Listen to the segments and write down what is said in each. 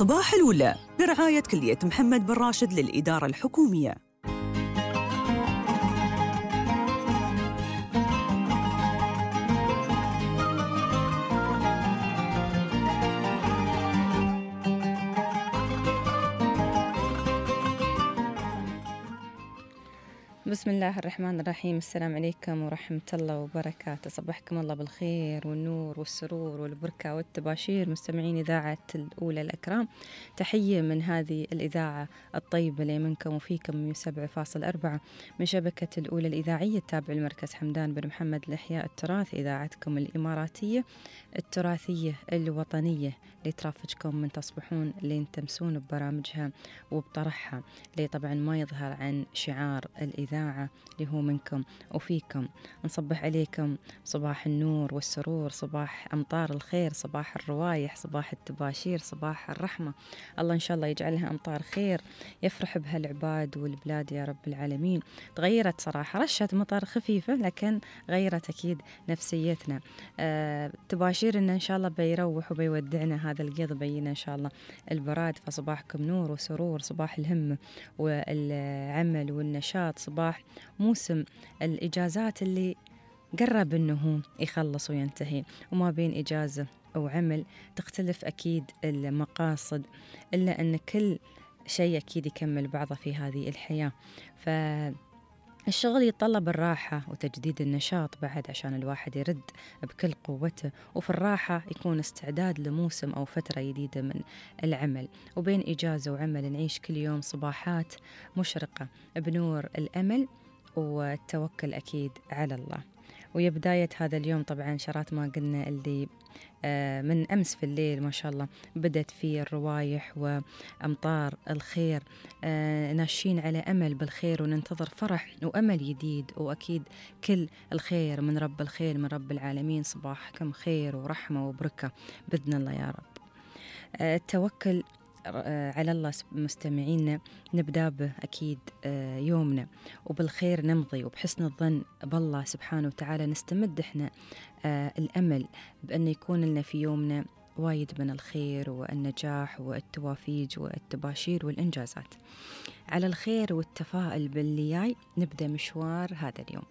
صباح الولا برعاية كلية محمد بن راشد للإدارة الحكومية. بسم الله الرحمن الرحيم. السلام عليكم ورحمة الله وبركاته. صبحكم الله بالخير والنور والسرور والبركة والتباشير مستمعين إذاعة الأولى الأكرام. تحية من هذه الإذاعة الطيبة لي منكم وفيكم من 7.4 من شبكة الأولى الإذاعية التابعة لمركز حمدان بن محمد لإحياء التراث، إذاعتكم الإماراتية التراثية الوطنية اللي ترافقكم من تصبحون لين تمسون ببرامجها وبطرحها، اللي طبعا ما يظهر عن شعار الإذاعة اللي هو منكم وفيكم. نصبح عليكم صباح النور والسرور، صباح أمطار الخير، صباح الروايح، صباح التباشير، صباح الرحمة. الله إن شاء الله يجعلها أمطار خير يفرح بها العباد والبلاد يا رب العالمين. تغيرت صراحة، رشة مطر خفيفة لكن غيرت أكيد نفسيتنا. تباشير إن شاء الله بيروح وبيودعنا هذا القيض، بينا إن شاء الله البراد. فصباحكم نور وسرور، صباح الهمة والعمل والنشاط، صباح موسم الإجازات اللي قرب أنه يخلص وينتهي. وما بين إجازة أو عمل تختلف أكيد المقاصد، إلا أن كل شيء أكيد يكمل بعضه في هذه الحياة. الشغل يتطلب الراحة وتجديد النشاط بعد عشان الواحد يرد بكل قوته، وفي الراحة يكون استعداد لموسم أو فترة جديدة من العمل. وبين إجازة وعمل نعيش كل يوم صباحات مشرقة بنور الأمل والتوكل أكيد على الله. ويا بداية هذا اليوم طبعا شرات ما قلنا اللي من أمس في الليل ما شاء الله بدت فيه الروايح وأمطار الخير، ناشين على أمل بالخير وننتظر فرح وأمل جديد، وأكيد كل الخير من رب الخير من رب العالمين. صباحكم خير ورحمة وبركة بإذن الله يا رب. التوكل على الله مستمعينا نبدأ به أكيد يومنا وبالخير نمضي، وبحسن الظن بالله سبحانه وتعالى نستمد إحنا الأمل بأن يكون لنا في يومنا وايد من الخير والنجاح والتوافيج والتباشير والإنجازات. على الخير والتفاؤل باللي جاي نبدأ مشوار هذا اليوم.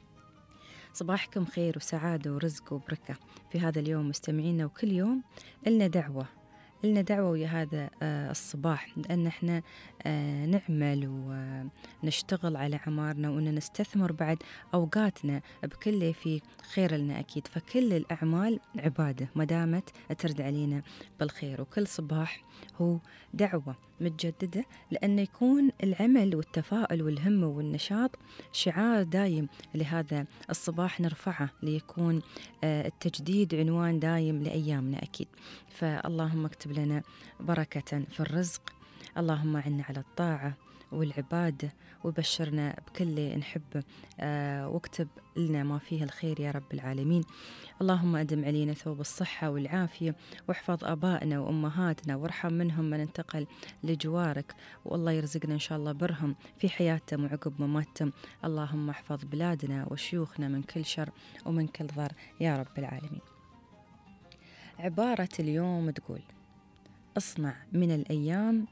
صباحكم خير وسعادة ورزق وبركة في هذا اليوم مستمعينا، وكل يوم لنا دعوة ويا هذا الصباح، لأن احنا نعمل ونشتغل على عمارنا وأن نستثمر بعد أوقاتنا بكل في خير لنا أكيد. فكل الأعمال عبادة ما دامت ترد علينا بالخير، وكل صباح هو دعوة متجددة لأن يكون العمل والتفاؤل والهمة والنشاط شعار دايم لهذا الصباح نرفعه، ليكون التجديد عنوان دايم لأيامنا أكيد. فاللهم اكتب لنا بركة في الرزق، اللهم عنا على الطاعة والعبادة، وبشرنا بكل نحبه، واكتب لنا ما فيه الخير يا رب العالمين. اللهم أدم علينا ثوب الصحة والعافية، واحفظ آبائنا وأمهاتنا وارحم منهم من انتقل لجوارك، والله يرزقنا إن شاء الله برهم في حياتهم وعقب مماتهم. اللهم احفظ بلادنا وشيوخنا من كل شر ومن كل ضر يا رب العالمين. عبارة اليوم تقول: اصنع من الأيام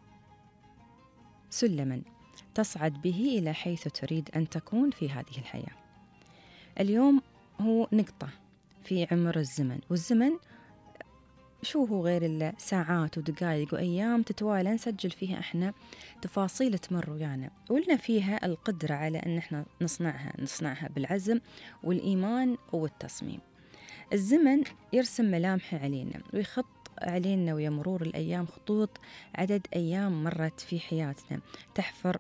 سلما تصعد به إلى حيث تريد أن تكون في هذه الحياة. اليوم هو نقطة في عمر الزمن، والزمن شو هو غير إلا ساعات ودقائق وأيام تتوالى نسجل فيها إحنا تفاصيل تمر ويانا، ولنا فيها القدرة على أن إحنا نصنعها بالعزم والإيمان والتصميم. الزمن يرسم ملامحه علينا ويخط علينا ويا مرور الأيام خطوط عدد أيام مرت في حياتنا، تحفر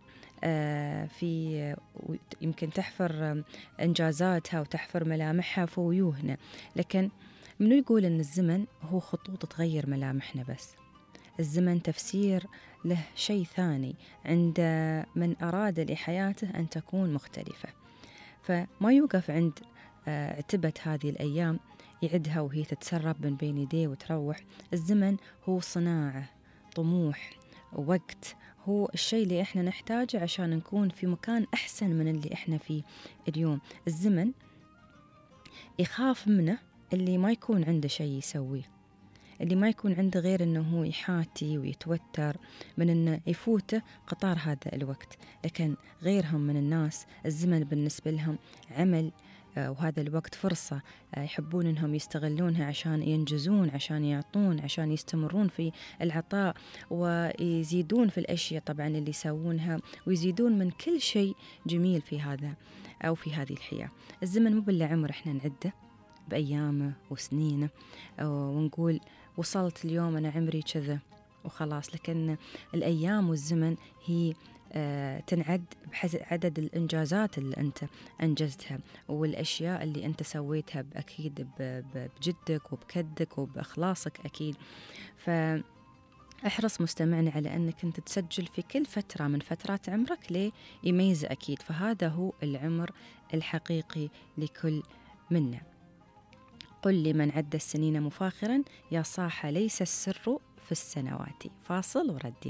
يمكن تحفر إنجازاتها وتحفر ملامحها في وجوهنا. لكن منو يقول أن الزمن هو خطوط تغير ملامحنا بس؟ الزمن تفسير له شيء ثاني عند من أراد لحياته أن تكون مختلفة. فما يوقف عند عتبة هذه الأيام يعدها وهي تتسرب من بين يديه وتروح. الزمن هو صناعة، طموح، وقت، هو الشيء اللي احنا نحتاجه عشان نكون في مكان أحسن من اللي احنا فيه اليوم. الزمن يخاف منه اللي ما يكون عنده شيء يسويه، اللي ما يكون عنده غير أنه هو يحاتي ويتوتر من أنه يفوته قطار هذا الوقت. لكن غيرهم من الناس الزمن بالنسبة لهم عمل، وهذا الوقت فرصة يحبون أنهم يستغلونها عشان ينجزون، عشان يعطون، عشان يستمرون في العطاء ويزيدون في الأشياء طبعا اللي يسوونها، ويزيدون من كل شيء جميل في هذا أو في هذه الحياة. الزمن مو بالله عمر إحنا نعده بأيامه وسنينه ونقول وصلت اليوم أنا عمري كذا وخلاص، لكن الأيام والزمن هي تنعد بحسب عدد الإنجازات اللي أنت أنجزتها والأشياء اللي أنت سويتها أكيد بجدك وبكدك وبإخلاصك أكيد. فأحرص مستمعنا على أنك أنت تسجل في كل فترة من فترات عمرك ليه يميز أكيد، فهذا هو العمر الحقيقي لكل منا. قل لمن عد السنين مفاخرا يا صاح ليس السر في السنوات. فاصل وردين.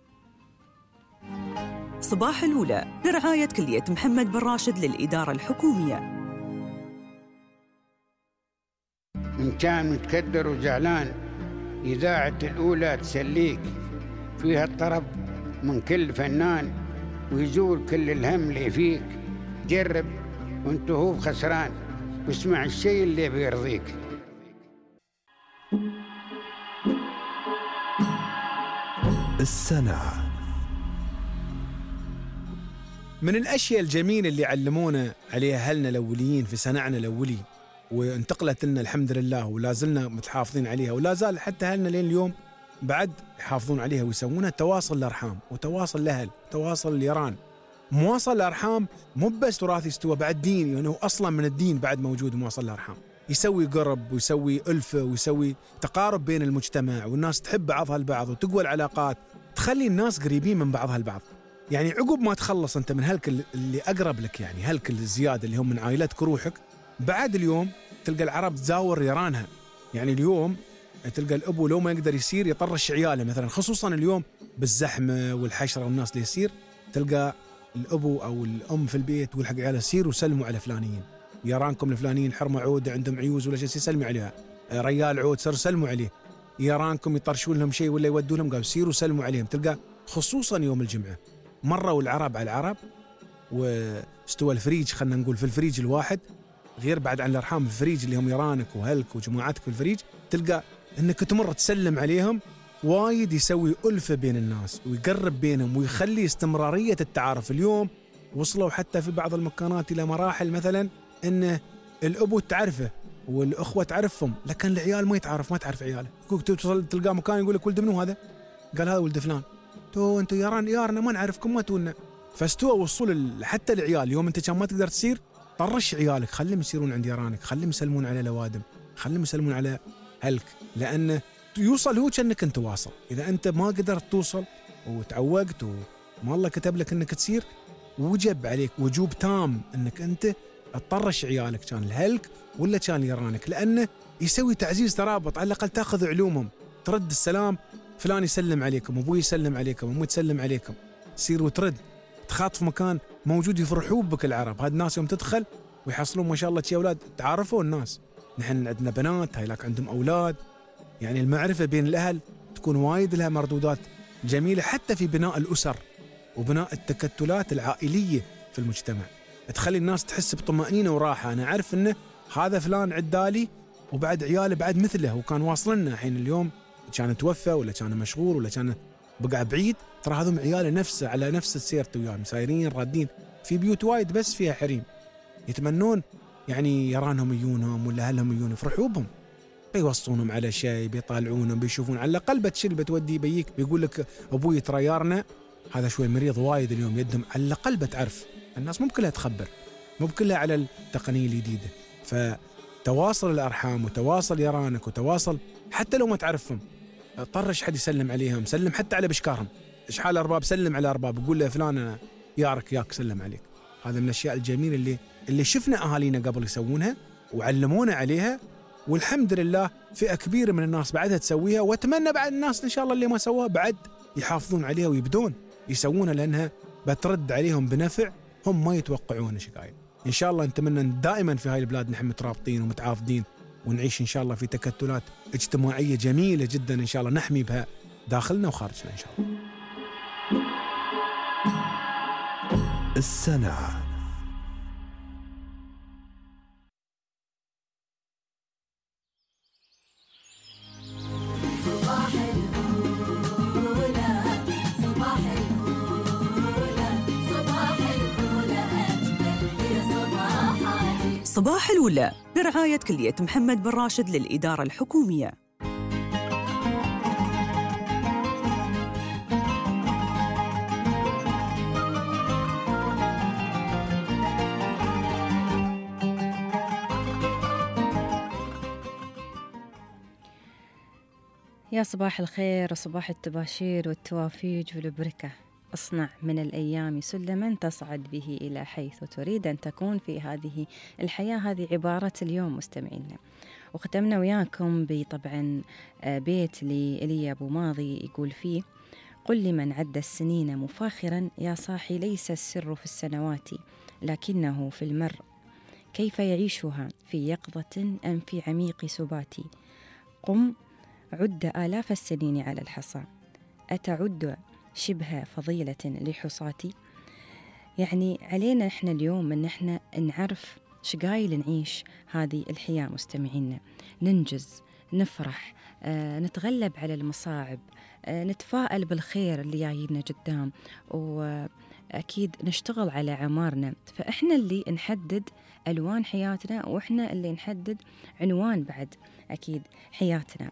صباح الأولى برعاية كلية محمد بن راشد للإدارة الحكومية. إن كان متكدر وزعلان إذاعة الأولى تسليك، فيها الطرب من كل فنان ويزول كل الهم اللي فيك. جرب وانت هو خسران واسمع الشيء اللي بيرضيك. السنة من الأشياء الجميلة اللي علمونا عليها أهلنا الأوليين في سنعنا الأولي، وانتقلت لنا الحمد لله ولا زلنا متحافظين عليها، ولا زال حتى أهلنا لين اليوم بعد يحافظون عليها ويسوونها. تواصل الأرحام وتواصل الأهل، تواصل اليران. مواصل الأرحام مو بس تراث يستوى، بعد دين، يعني أصلا من الدين بعد موجود مواصل الأرحام. يسوي قرب ويسوي ألفة ويسوي تقارب بين المجتمع، والناس تحب بعضها البعض وتقوى العلاقات، تخلي الناس قريبين من بعضها البعض. يعني عقب ما تخلص أنت من هالكل اللي أقرب لك، يعني هالكل الزيادة اللي هم من عائلتك وروحك، بعد اليوم تلقى العرب تزاور يرانها. يعني اليوم تلقى الأبو لو ما يقدر يسير يطرش عياله مثلا، خصوصا اليوم بالزحمة والحشرة والناس اللي يسير، تلقى الأبو أو الأم في البيت تقول حق عياله سيروا سلموا على فلانيين، يرانكم الفلانيين حرمة عودة عندهم عيوز ولا شيء سلمي عليها، ريال عود سر سلموا عليه، يرانكم يطرشون لهم شيء ولا يودوا لهم قالوا سيروا سلموا عليهم. تلقى خصوصا يوم الجمعة مروا العرب على العرب واستوى الفريج، خلنا نقول في الفريج الواحد، غير بعد عن الأرحام الفريج اللي هم يرانك وهلك وجماعتك في الفريج، تلقى أنك تمر تسلم عليهم وايد يسوي ألفة بين الناس ويقرب بينهم ويخلي استمرارية التعارف. اليوم وصلوا حتى في بعض المكانات إلى مراحل مثلا أن الأبو تعرفه والأخوة تعرفهم، لكن العيال ما يتعرف، ما تعرف عياله. تلقى مكان يقول لك ولد منو هذا؟ قال هذا ولد فلان. تو أنتوا يارنا ما نعرفكم ما تونا. فاستوى وصول حتى العيال. اليوم أنت كان ما تقدر تسير، طرش عيالك خليهم يسيرون عند يرانك، خليهم يسلمون على الأوادم، خليهم يسلمون على هلك، لأنه يوصل هو كأنك أنت واصل. إذا أنت ما قدرت توصل وتعوقت وما الله كتب لك أنك تسير، وجب عليك وجوب تام أنك أنت تطرش عيالك، كان الهلك ولا كان يرانك، لأنه يسوي تعزيز ترابط. على الأقل تأخذ علومهم، ترد السلام، فلان يسلم عليكم، أبوي يسلم عليكم، أمي تسلم عليكم، تسير وترد، تخاطف مكان موجود يفرحون بك العرب. هاد الناس يوم تدخل ويحصلون ما شاء الله شي أولاد، تعرفوا الناس نحن عندنا بنات، هايلاك عندهم أولاد. يعني المعرفة بين الأهل تكون وايد لها مردودات جميلة حتى في بناء الأسر وبناء التكتلات العائلية في المجتمع، تخلي الناس تحس بطمأنينة وراحة. أنا أعرف أنه هذا فلان عدالي وبعد عياله بعد مثله وكان واصلنا، حين اليوم كان توفى ولا كان مشغول ولا كان بقى بعيد، ترى هذم عياله نفسه على نفس السيرة وياهم، سايرين رادين. في بيوت وايد بس فيها حريم يتمنون يعني يرانهم يجونهم ولا أهلهم يجون يفرحوا بهم، بيوصونهم على شيء، بيطالعونهم، بيشوفون على الأقل بتشيل بتودي بيك، بيقول لك أبوي ترى يارنا هذا شوي مريض وايد اليوم يدهم، على الأقل بتعرف. الناس مو بكلها تخبر، مو بكلها على التقنية الجديدة. فتواصل الأرحام وتواصل يرانك وتواصل حتى لو ما تعرفهم، طرش حد يسلم عليهم، سلم حتى على بشكارهم، إشحال أرباب سلم على أرباب، يقول له فلان أنا يارك ياك سلم عليك. هذا من الأشياء الجميلة اللي شفنا أهالينا قبل يسوونها وعلمونا عليها، والحمد لله فئة كبيرة من الناس بعدها تسويها، وأتمنى بعد الناس إن شاء الله اللي ما سووها بعد يحافظون عليها ويبدون يسوونها، لأنها بترد عليهم بنفع هم ما يتوقعون شقايل. إن شاء الله نتمنى دائما في هاي البلاد نحن مترابطين ومتعاضدين ونعيش إن شاء الله في تكتلات اجتماعية جميلة جدا إن شاء الله نحمي بها داخلنا وخارجنا إن شاء الله. السنة صباح الولا برعاية كلية محمد بن راشد للإدارة الحكومية. يا صباح الخير وصباح التباشير والتوافيج والبركة. اصنع من الأيام سلما تصعد به إلى حيث تريد أن تكون في هذه الحياة. هذه عبارة اليوم مستمعينا، وختمنا وياكم بطبعا بيت لإيليا أبو ماضي يقول فيه: قل لمن عد السنين مفاخرا يا صاحي ليس السر في السنوات لكنه في المر، كيف يعيشها في يقظة أم في عميق سبات، قم عد آلاف السنين على الحصى أتعد شبه فضيلة لحصاتي. يعني علينا إحنا اليوم أن إحنا نعرف شقايل نعيش هذه الحياة مستمعينا، ننجز، نفرح، نتغلب على المصاعب، نتفائل بالخير اللي جاينا قدام، وأكيد نشتغل على عمارنا. فإحنا اللي نحدد ألوان حياتنا، وإحنا اللي نحدد عنوان بعد أكيد حياتنا.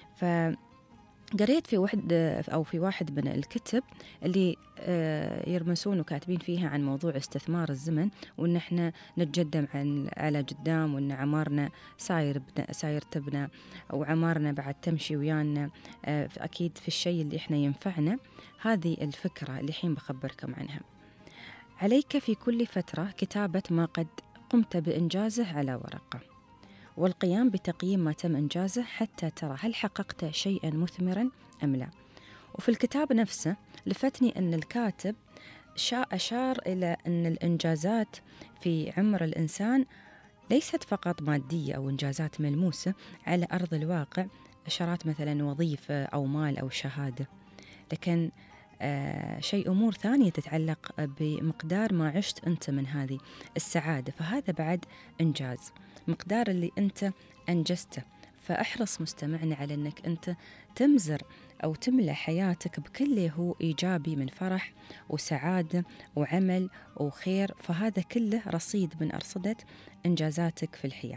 قريت في واحد من الكتب اللي يرمسون وكاتبين فيها عن موضوع استثمار الزمن، وإن إحنا نتقدم على قدام، وإن عمارنا ساير تبنى، وعمارنا بعد تمشي ويانا أكيد في الشيء اللي إحنا ينفعنا. هذه الفكرة اللي حين بخبركم عنها. عليك في كل فترة كتابة ما قد قمت بإنجازه على ورقة، والقيام بتقييم ما تم إنجازه حتى ترى هل حققت شيئا مثمرا أم لا. وفي الكتاب نفسه لفتني أن الكاتب أشار إلى أن الإنجازات في عمر الإنسان ليست فقط مادية أو إنجازات ملموسة على أرض الواقع، إشارات مثلا وظيفة أو مال أو شهادة، لكن شيء أمور ثانية تتعلق بمقدار ما عشت أنت من هذه السعادة، فهذا بعد إنجاز، مقدار اللي أنت أنجزته. فأحرص مستمعنا على أنك أنت تمزر أو تملى حياتك بكل هو إيجابي من فرح وسعادة وعمل وخير، فهذا كله رصيد من أرصدة إنجازاتك في الحياة.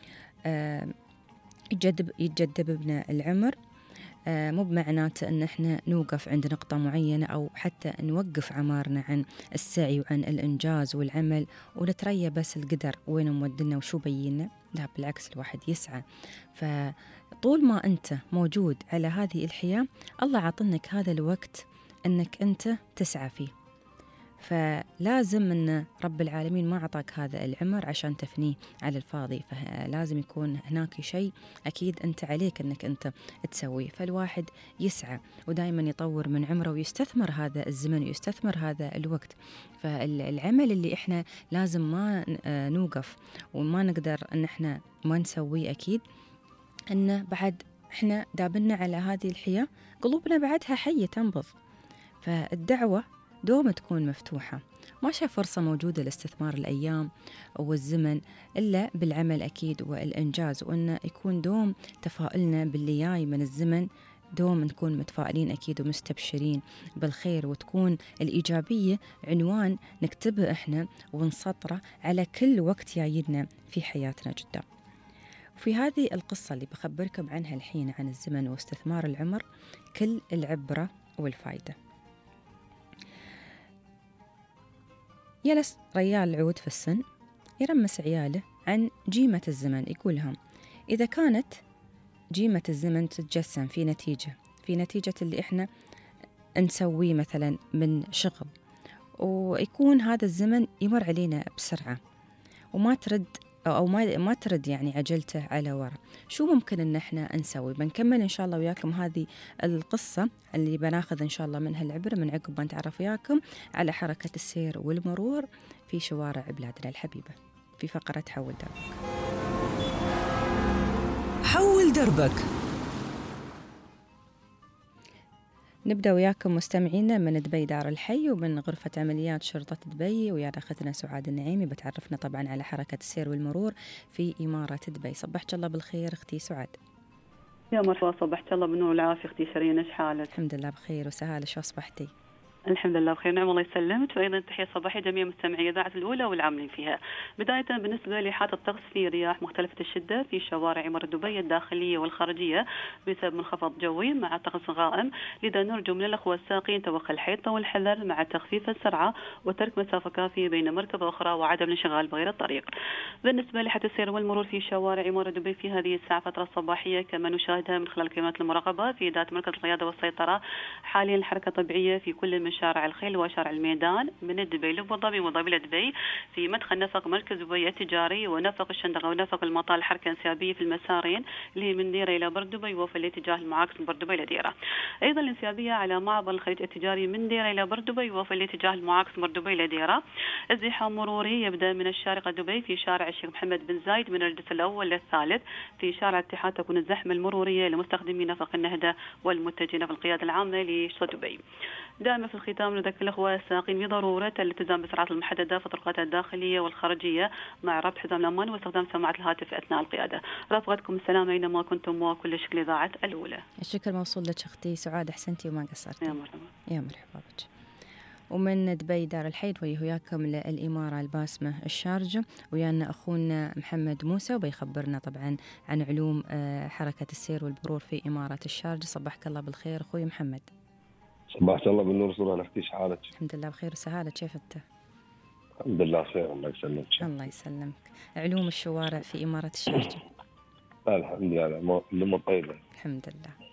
يتجدد بنا العمر، مو بمعناته أن احنا نوقف عند نقطة معينة أو حتى نوقف عمارنا عن السعي وعن الإنجاز والعمل ونتريا بس القدر وين مودنا وشو بينا. لا بالعكس، الواحد يسعى. فطول ما أنت موجود على هذه الحياة الله عطنك هذا الوقت أنك أنت تسعى فيه، فلازم أن رب العالمين ما عطاك هذا العمر عشان تفنيه على الفاضي، فلازم يكون هناك شيء أكيد أنت عليك أنك أنت تسويه. فالواحد يسعى ودائما يطور من عمره ويستثمر هذا الزمن ويستثمر هذا الوقت. فالعمل اللي إحنا لازم ما نوقف وما نقدر أن إحنا ما نسويه أكيد، أن بعد إحنا دابنا على هذه الحياة قلوبنا بعدها حية تنبض، فالدعوة دوم تكون مفتوحة. ما شاف فرصة موجودة لاستثمار الأيام والزمن إلا بالعمل أكيد والإنجاز، وأن يكون دوم تفاؤلنا باللي جاي من الزمن، دوم نكون متفائلين أكيد ومستبشرين بالخير، وتكون الإيجابية عنوان نكتبه إحنا ونسطره على كل وقت جايدنا في حياتنا جدا. وفي هذه القصة اللي بخبركم عنها الحين عن الزمن واستثمار العمر كل العبرة والفائدة. جلس ريال العود في السن يرمس عياله عن جيمة الزمن، يقولهم إذا كانت جيمة الزمن تتجسم في نتيجة اللي إحنا نسويه مثلا من شغل، ويكون هذا الزمن يمر علينا بسرعة وما ترد أو ما ترد يعني عجلته على وراء، شو ممكن إن إحنا نسوي؟ بنكمل إن شاء الله وياكم هذه القصة اللي بناخذ إن شاء الله منها العبرة من عقب ما نتعرف وياكم على حركة السير والمرور في شوارع بلادنا الحبيبة في فقرة حول دربك. دربك. نبدأ وياكم مستمعينا من دبي دار الحي ومن غرفة عمليات شرطة دبي، ويانا أختنا سعاد النعيمي بتعرفنا طبعا على حركة السير والمرور في إمارة دبي. صبحت الله بالخير أختي سعاد. يا مرحبا، صبحت الله بالنور والعافية أختي شيرين، إيش حالك؟ الحمد لله بخير وسهالة، شو أصبحتي؟ الحمد لله بخير، نعم الله يسلمك. وأيضا تحية صباحية جميع مستمعي إذاعة الأولى والعاملين فيها. بداية بالنسبة لحالة الطقس، في رياح مختلفة الشدة في شوارع إمارة دبي الداخلية والخارجية بسبب منخفض جوي مع طقس غائم، لذا نرجو من الأخوة الساقين توخي الحيطة والحذر مع تخفيف السرعة وترك مسافة كافية بين مركبة أخرى وعدم الانشغال بغير الطريق. بالنسبة لحالة السير والمرور في شوارع إمارة دبي في هذه الساعة فترة صباحية كما نشاهدها من خلال كاميرات المراقبة في ذات مركز القيادة والسيطرة، حاليا الحركة طبيعية في كل من شارع الخيل وشارع الميدان من دبي لأبو ظبي وظبي لدبي، في مدخل نفق مركز دبي التجاري ونفق الشندقة ونفق المطار الحركة انسيابية في المسارين اللي هي من ديرة إلى بردبي وفي الاتجاه المعاكس من بردبي لديرة. أيضا الانسيابية على معبر الخليج التجاري من ديرة إلى بردبي وفي الاتجاه المعاكس من بردبي لديرة. ازدحام مروري يبدأ من الشارقة دبي في شارع الشيخ محمد بن زايد من الجسر الأول للثالث. في شارع الاتحاد تكون الزحمة المرورية لمستخدمي نفق النهدة والمتجهين في القيادة العامة لشرطة دبي. دائما في الختام نذكر الأخوة السائقين بضرورة الالتزام بالسرعات المحددة في الطرقات الداخلية والخارجية مع ربط حزام الأمان واستخدام سماعة الهاتف أثناء القيادة. رافقتكم السلام أينما كنتم وكل شكل إذاعة الأولى. الشكر موصول لك أختي سعاد، أحسنتي وما قصرتي. يا مرحبا. يا مرحبا بك. ومن دبي دار الحي وياكم للإمارة الباسمة الشارجة، ويانا أخونا محمد موسى وبيخبرنا طبعا عن علوم حركة السير والمرور في إمارة الشارجة. صبحك الله بالخير أخوي محمد. صباحك الله بالنور صورة، اختي ايش حالك؟ الحمد لله بخير وسهالة، كيف انت؟ الحمد لله خير، الله يسلمك. الله يسلمك. علوم الشوارع في إمارة الشارجة. الحمد لله الأمور طيبة الحمد لله.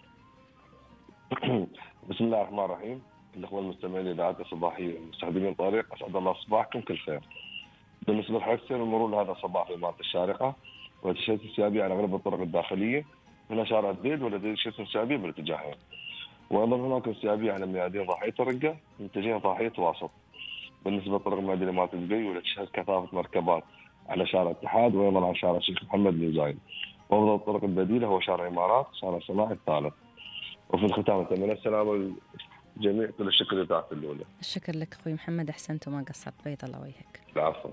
بسم الله الرحمن الرحيم. الأخوة المستمعين لإذاعة الصباحية ومستخدمين الطريق، أسعد الله صباحكم كل خير. بالنسبة لحركة السير والمرور هذا الصباح في إمارة الشارقة وتشتت السيابية على أغلب الطرق الداخلية من شارع الديد والذي تشتت السيابية بالاتجاهين، وأيضا هناك انسيابية على ميادين ضاحية الرقة متجهة ضاحية واسط. بالنسبة للطرق المؤدية لإمارة دبي والتي تشهد كثافة مركبات على شارع الاتحاد وأيضا على شارع الشيخ محمد بن زايد. وأفضل الطرق البديلة هو شارع الإمارات، شارع صلاح الثالث. وفي الختام أتمنى السلامة للجميع، كل الشكر لإذاعة الأولى. الشكر لك أخوي محمد، أحسنت وما قصرت، بيض الله وجهك. العفو.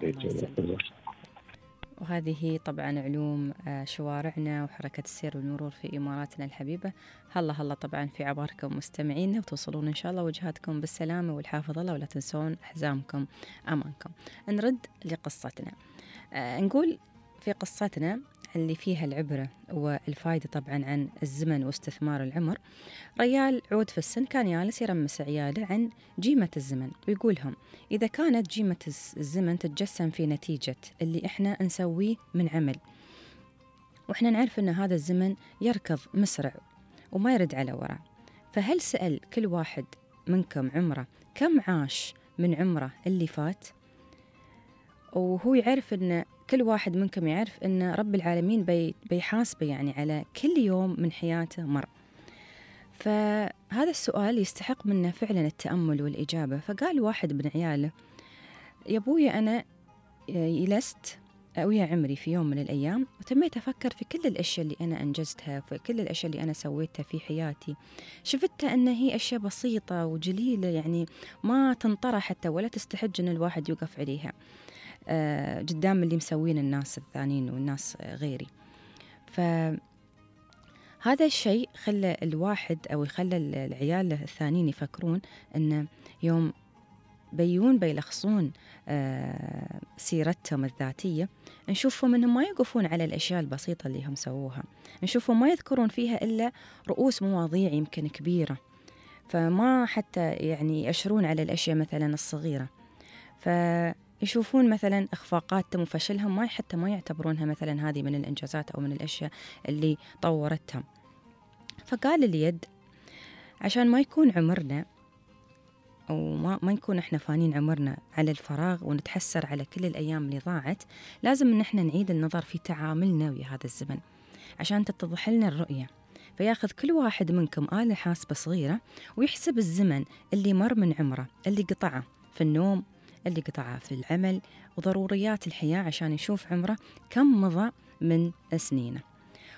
وهذه طبعا علوم شوارعنا وحركة السير والمرور في إماراتنا الحبيبة. هلا طبعا في عباركم مستمعينا، وتوصلون إن شاء الله وجهاتكم بالسلامة والحافظ الله، ولا تنسون حزامكم أمانكم. نرد لقصتنا. نقول في قصتنا اللي فيها العبرة والفائدة طبعا عن الزمن واستثمار العمر. ريال عود في السن كان جالس يرمس عياله عن جيمة الزمن، ويقولهم إذا كانت جيمة الزمن تتجسم في نتيجة اللي إحنا نسويه من عمل، وإحنا نعرف أن هذا الزمن يركض مسرع وما يرد على وراء، فهل سأل كل واحد منكم عمره كم عاش من عمره اللي فات؟ وهو يعرف أن كل واحد منكم يعرف أن رب العالمين بيحاسبه يعني على كل يوم من حياته مر. فهذا السؤال يستحق منا فعلا التأمل والإجابة. فقال واحد من عياله: يا أبويا أنا جلست ويا عمري في يوم من الأيام وتميت أفكر في كل الأشياء اللي أنا أنجزتها، في كل الأشياء اللي أنا سويتها في حياتي، شفتها أن هي أشياء بسيطة وجليلة، يعني ما تنطرح حتى ولا تستحج أن الواحد يوقف عليها قدام اللي مسوين الناس الثانيين والناس غيري. فهذا الشيء خلى الواحد أو يخلى العيال الثانيين يفكرون أن يوم بيلخصون سيرتهم الذاتية، نشوفهم أنهم ما يقفون على الأشياء البسيطة اللي هم سووها، نشوفهم ما يذكرون فيها إلا رؤوس مواضيع يمكن كبيرة، فما حتى يعني يأشرون على الأشياء مثلا الصغيرة، فيشوفون مثلا إخفاقاتهم وفشلهم ما يعتبرونها مثلا هذه من الإنجازات أو من الأشياء اللي طورتهم. فقال اليد عشان ما يكون عمرنا أو ما نكون إحنا فانين عمرنا على الفراغ ونتحسر على كل الأيام اللي ضاعت، لازم إن إحنا نعيد النظر في تعاملنا ويا هذا الزمن عشان تتضح لنا الرؤية. فياخذ كل واحد منكم آلة حاسبة صغيرة ويحسب الزمن اللي مر من عمره، اللي قطعه في النوم، اللي قطعه في العمل وضروريات الحياة، عشان يشوف عمره كم مضى من سنينه.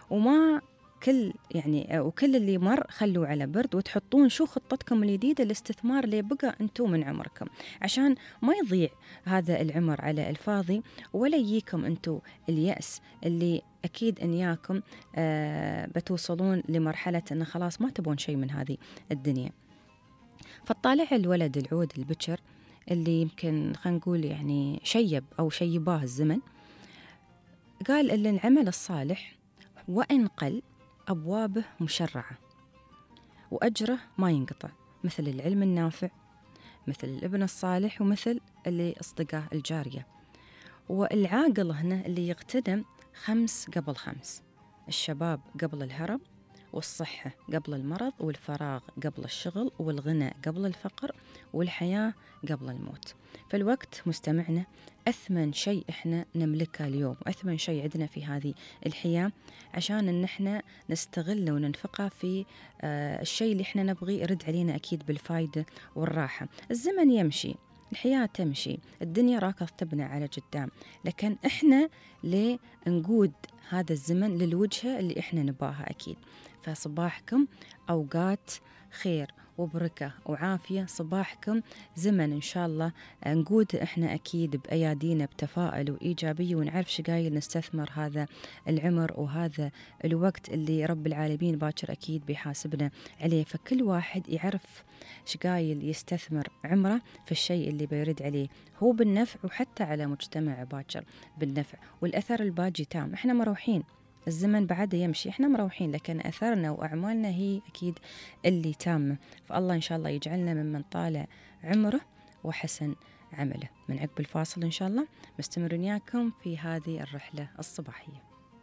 وما كل يعني وكل اللي مر خلوه على برد، وتحطون شو خطتكم الجديدة للاستثمار اللي بقى أنتم من عمركم، عشان ما يضيع هذا العمر على الفاضي، ولا يجيكم أنتم اليأس اللي أكيد إن ياكم بتوصلون لمرحلة أن خلاص ما تبون شيء من هذه الدنيا. فطالع الولد العود البكر اللي يمكن خلينا نقول يعني شيب أو شيباه الزمن، قال إن العمل الصالح وإن قل أبوابه مشرعة وأجره ما ينقطع، مثل العلم النافع، مثل الابن الصالح، ومثل اللي أصدقاه الجارية. والعاقل هنا اللي يغتنم 5 قبل 5، الشباب قبل الهرم، والصحة قبل المرض، والفراغ قبل الشغل، والغنى قبل الفقر، والحياة قبل الموت. فالوقت مستمعنا أثمن شيء إحنا نملكه اليوم، وأثمن شيء عندنا في هذه الحياة، عشان إن إحنا نستغله وننفقه في الشيء اللي إحنا نبغي يرد علينا أكيد بالفايدة والراحة. الزمن يمشي، الحياة تمشي، الدنيا راكض تبنى على قدام، لكن إحنا ليه نقود هذا الزمن للوجهة اللي إحنا نباها أكيد. فصباحكم أوقات خير وبركة وعافية، صباحكم زمن إن شاء الله نقود إحنا أكيد بأيادينا بتفاؤل وإيجابية، ونعرف شقايل نستثمر هذا العمر وهذا الوقت اللي رب العالمين باكر أكيد بيحاسبنا عليه. فكل واحد يعرف شقايل يستثمر عمره في الشيء اللي بيرد عليه هو بالنفع، وحتى على مجتمع باكر بالنفع، والأثر الباجي تام. إحنا مروحين، الزمن بعده يمشي، إحنا مروحين، لكن أثرنا وأعمالنا هي أكيد اللي تامة. فالله إن شاء الله يجعلنا ممن طال عمره وحسن عمله. من عقب الفاصل إن شاء الله مستمرين وياكم في هذه الرحلة الصباحية.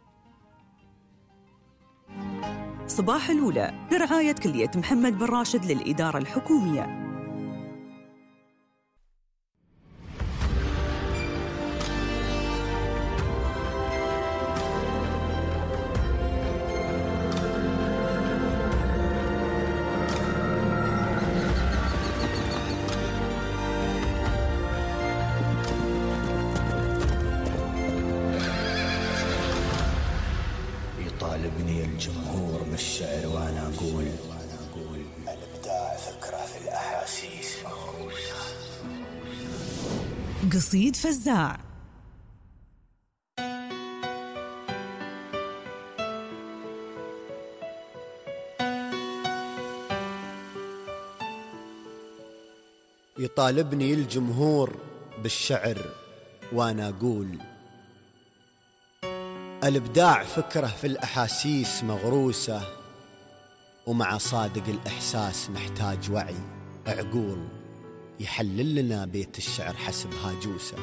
صباح الأولى برعاية كلية محمد بن راشد للإدارة الحكومية. يطالبني الجمهور بالشعر وانا اقول الابداع فكره في الاحاسيس مغروسه. قصيد فزاع. يطالبني الجمهور بالشعر وانا اقول الابداع فكره في الاحاسيس مغروسه، ومع صادق الاحساس نحتاج وعي عقول يحلل لنا بيت الشعر حسب هاجوسه.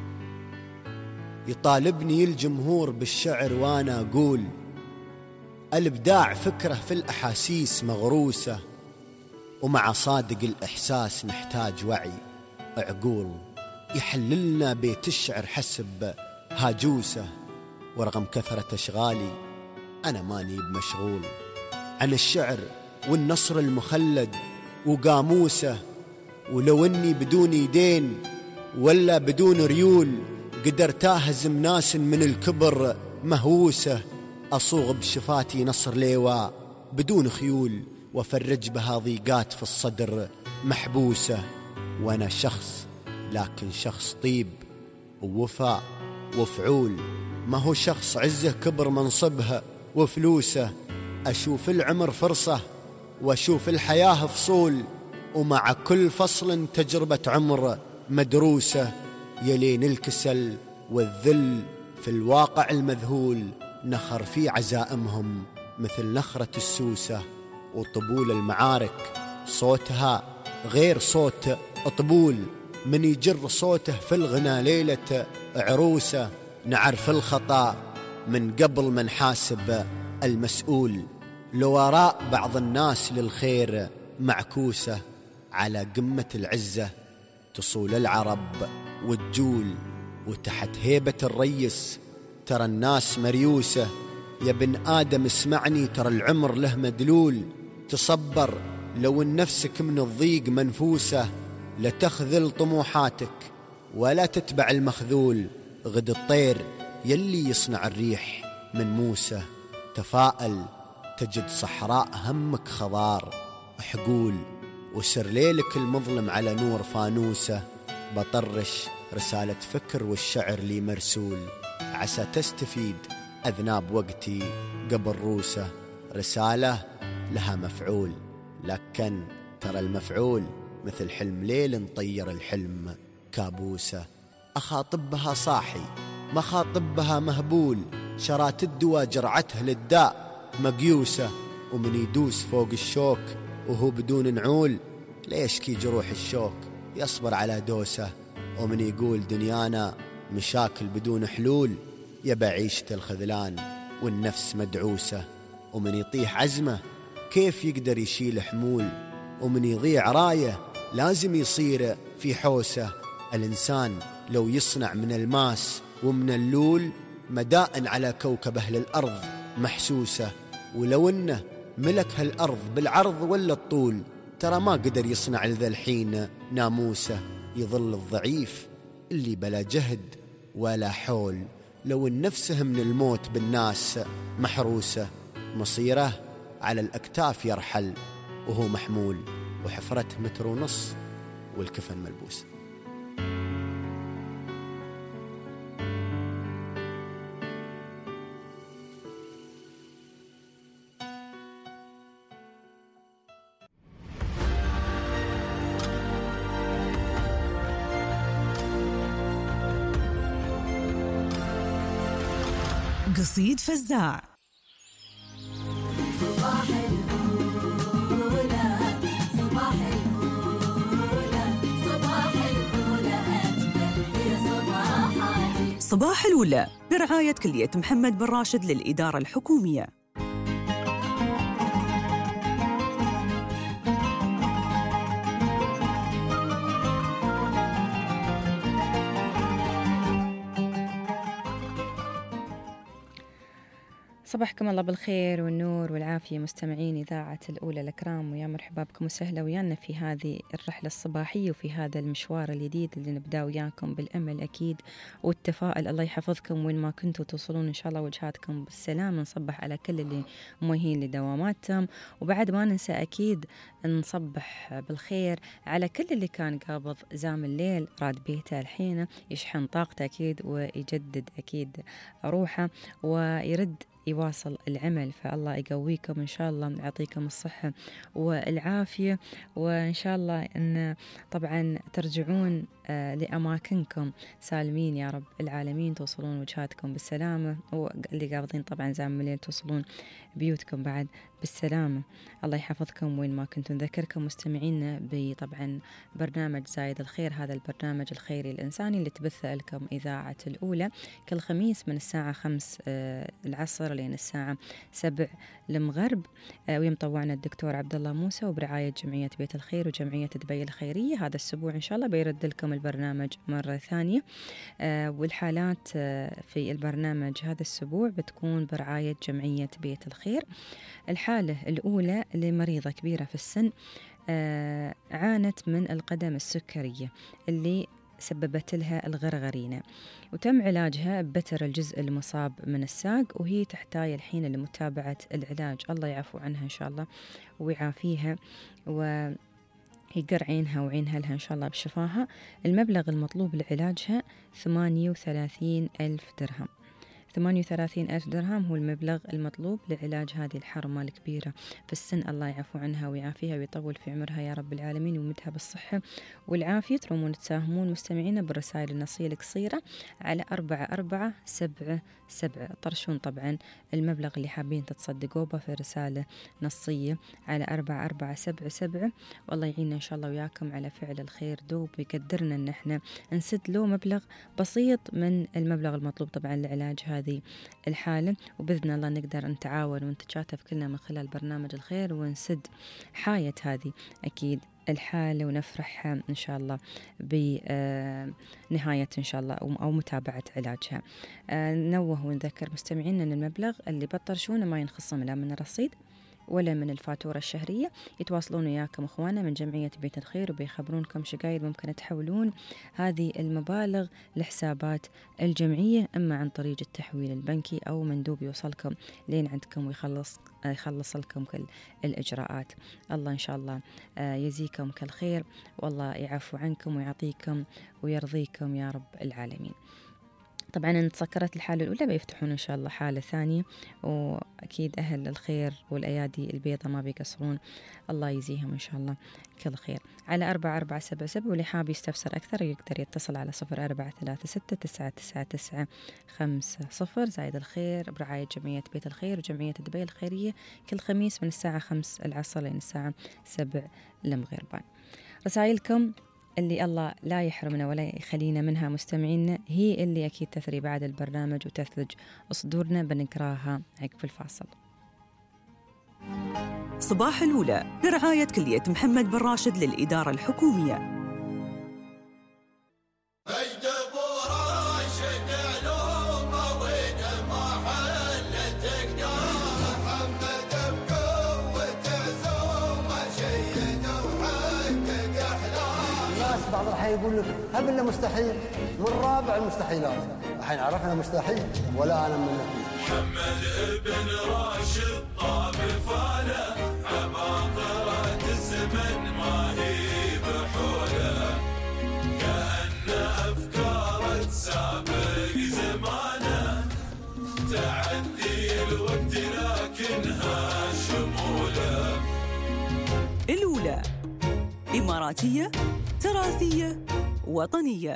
يطالبني الجمهور بالشعر وانا اقول الابداع فكره في الاحاسيس مغروسه، ومع صادق الاحساس نحتاج وعي عقول يحلل لنا بيت الشعر حسب هاجوسه. ورغم كثرة أشغالي أنا ماني بمشغول عن الشعر والنصر المخلد وقاموسه، ولو أني بدون يدين ولا بدون ريول قدرت أهزم ناس من الكبر مهووسة. أصوغ بشفاتي نصر ليواء بدون خيول، وفرج بها ضيقات في الصدر محبوسة. وأنا شخص، لكن شخص طيب ووفاء وفعول، ما هو شخص عزه كبر منصبها وفلوسه. أشوف العمر فرصة وأشوف الحياة فصول، ومع كل فصل تجربة عمر مدروسة. يلين الكسل والذل في الواقع المذهول نخر في عزائمهم مثل نخرة السوسة. وطبول المعارك صوتها غير صوت طبول، من يجر صوته في الغنى ليلة عروسة. نعرف الخطأ من قبل ما نحاسب المسؤول، لوراء بعض الناس للخير معكوسة. على قمة العزة تصول العرب والجول، وتحت هيبة الريس ترى الناس مريوسة. يا بن آدم اسمعني، ترى العمر له مدلول، تصبر لو ان نفسك من الضيق منفوسة. لا تخذل طموحاتك ولا تتبع المخذول، غد الطير يلي يصنع الريح من موسى. تفاءل تجد صحراء همك خضار، حقول وسر ليلك المظلم على نور فانوسه، بطرش رسالة فكر والشعر لي مرسول، عسى تستفيد أذناب وقتي قبل روسه، رسالة لها مفعول لكن ترى المفعول مثل حلم ليل نطير الحلم كابوسه، أخاطبها صاحي ما خاطبها مهبول، شرات الدواء جرعته للداء مقيوسة، ومن يدوس فوق الشوك وهو بدون نعول ليش كي جروح الشوك يصبر على دوسه، ومن يقول دنيانا مشاكل بدون حلول يبا عيشة الخذلان والنفس مدعوسة، ومن يطيح عزمه كيف يقدر يشيل حمول، ومن يضيع رايه لازم يصير في حوسه، الإنسان لو يصنع من الماس ومن اللول مدائن على كوكب أهل الأرض محسوسة، ولو إنه ملك هالأرض بالعرض ولا الطول ترى ما قدر يصنع لذا الحين ناموسه، يظل الضعيف اللي بلا جهد ولا حول، لو النفسه من الموت بالناس محروسة، مصيره على الأكتاف يرحل وهو محمول، وحفرته 1.5 متر والكفن ملبوس. قصيد فزاع. صباح الأولى صباح الأولى صباح الأولى أجمل في صباحاتي. صباح الأولى برعاية كلية محمد بن راشد للإدارة الحكومية. صباحكم الله بالخير والنور والعافية مستمعين إذاعة الأولى الأكرام، ويا مرحبا بكم وسهلا ويانا في هذه الرحلة الصباحية وفي هذا المشوار الجديد اللي نبدأ وياكم بالأمل أكيد والتفاؤل. الله يحفظكم وين ما كنتوا توصلون إن شاء الله وجهاتكم بالسلام. نصبح على كل اللي موهين لدواماتهم، وبعد ما ننسى أكيد نصبح بالخير على كل اللي كان قابض زام الليل راد بيته الحين يشحن طاقته أكيد ويجدد أكيد روحه ويرد يواصل العمل. فالله يقويكم إن شاء الله، يعطيكم الصحة والعافية، وإن شاء الله أن طبعا ترجعون لأماكنكم سالمين يا رب العالمين، توصلون وجهاتكم بالسلامة، واللي قابضين طبعا زام الليل توصلون بيوتكم بعد بالسلامة. الله يحفظكم وين ما كنتم. نذكركم مستمعينا بطبعا برنامج زايد الخير، هذا البرنامج الخيري الإنساني اللي تبث لكم إذاعة الأولى كل خميس من الساعة 5 العصر لين الساعة 7 المغرب، ويمطوعنا الدكتور عبد الله موسى وبرعاية جمعية بيت الخير وجمعية دبي الخيرية. هذا الأسبوع إن شاء الله بيرد لكم البرنامج مرة ثانية، والحالات في البرنامج هذا الأسبوع بتكون برعاية جمعية بيت الخير. الحالة الأولى لمريضة كبيرة في السن عانت من القدم السكرية اللي سببت لها الغرغرينة، وتم علاجها ببتر الجزء المصاب من الساق، وهي تحتاج الحين لمتابعة العلاج. الله يعفو عنها إن شاء الله ويعافيها ويقر عينها وعينها لها إن شاء الله بشفاها. المبلغ المطلوب لعلاجها 38,000 درهم. 38,000 درهم هو المبلغ المطلوب لعلاج هذه الحرمة الكبيرة في السن. الله يعفو عنها ويعافيها ويطول في عمرها يا رب العالمين ويمدها بالصحة والعافية. ترومون تساهمون مستمعينا بالرسائل النصية القصيرة على 4477. طرشون طبعا المبلغ اللي حابين تتصدقوا به في رسالة نصية على 4477، والله يعيننا إن شاء الله وياكم على فعل الخير دوب ويقدرنا إن احنا نسد له مبلغ بسيط من المبلغ المطلوب طبعا لعلاج هذه الحالة، وبإذن الله نقدر نتعاون ونتشاتف كلنا من خلال برنامج الخير ونسد حاية هذه أكيد الحالة ونفرحها إن شاء الله بنهاية إن شاء الله أو متابعة علاجها. نوه ونذكر مستمعين أن المبلغ اللي بطرشونه ما ينخصم لا من الرصيد ولا من الفاتورة الشهرية، يتواصلون وياكم أخوانا من جمعية بيت الخير وبيخبرونكم شقايد ممكن تحولون هذه المبالغ لحسابات الجمعية، إما عن طريق التحويل البنكي أو مندوب يوصلكم لين عندكم ويخلص لكم كل الإجراءات. الله إن شاء الله يزيكم كل خير، والله يعفو عنكم ويعطيكم ويرضيكم يا رب العالمين. طبعا إن تسكرت الحالة الأولى بيفتحون إن شاء الله حالة ثانية، وأكيد أهل الخير والأيادي البيضة ما بيقصرون، الله يزيهم إن شاء الله كل خير. على 4477، واللي حاب يستفسر أكثر يقدر يتصل على 0436999950 زايد الخير برعاية جمعية بيت الخير وجمعية دبي الخيرية، كل خميس من الساعة 5 العصر لين الساعة 7 المغربان. رسائلكم اللي الله لا يحرمنا ولا يخلينا منها مستمعينا هي اللي أكيد تثري بعد البرنامج وتثلج صدورنا، بنقراها عقب الفاصل. صباح الأولى برعاية كلية محمد بن راشد للإدارة الحكومية. بعض الحين يقول لك هب لنا مستحيل من رابع المستحيلات، الحين عرفنا مستحيل ولا انا من محمد بن راشد طاب فاله عباقرة الزمن ما هي بحوله، كأن أفكار تسابق زمانه تعدي الوقت لكنها شموله. الأولى إماراتية تراثية وطنية.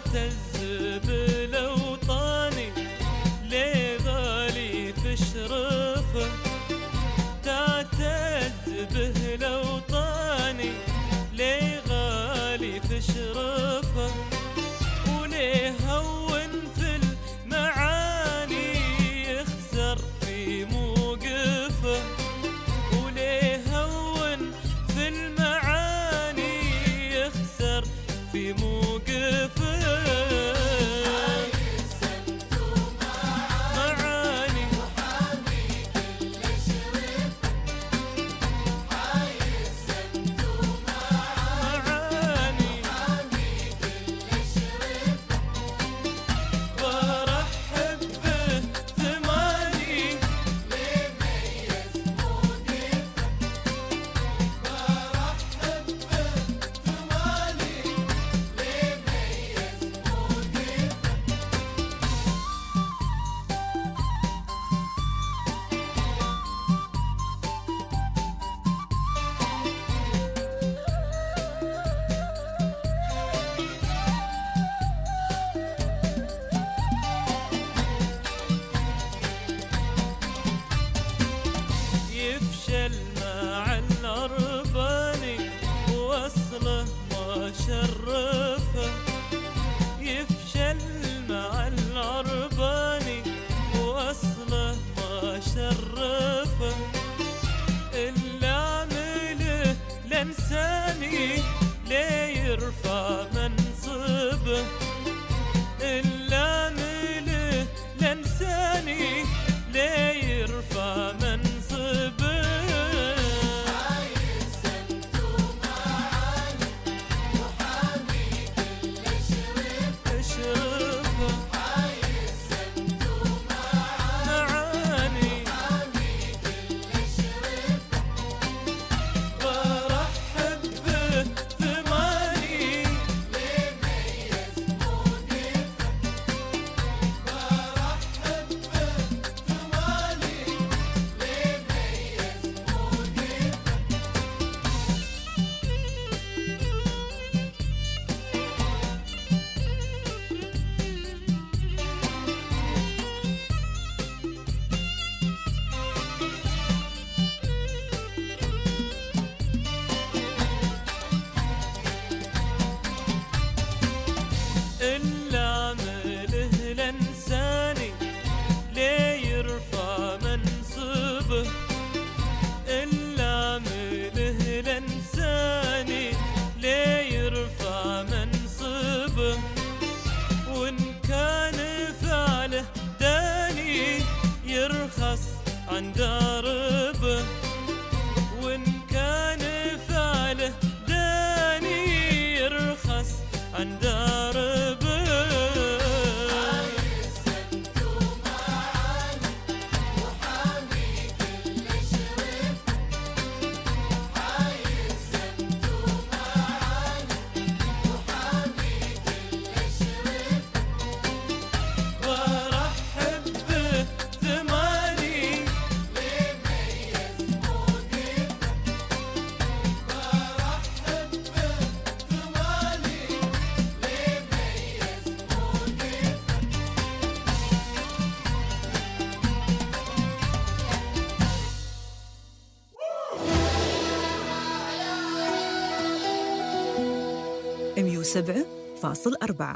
تعتز بالأوطاني ليه غالي في شرفه، تعتز به الأوطاني ليه غالي في شرفه، وليه هون في المعاني يخسر في موقفه، وليه هون في المعاني يخسر في موقفه. يفشل مع الأرباني وصله ما شرفه، يفشل مع الأرباني وصله ما شرفه، اللي عمله لنساني ليه يرفع منصبه، اللي عمله لنساني ليه يرفع منصبه. اللي عمله لنساني ليه يرفع منصبه، اللي عمله لنساني ليه يرفع منصبه، وإن كان فعله داني يرخص عند ربه، وإن كان فعله داني يرخص عند ربه. $107.4.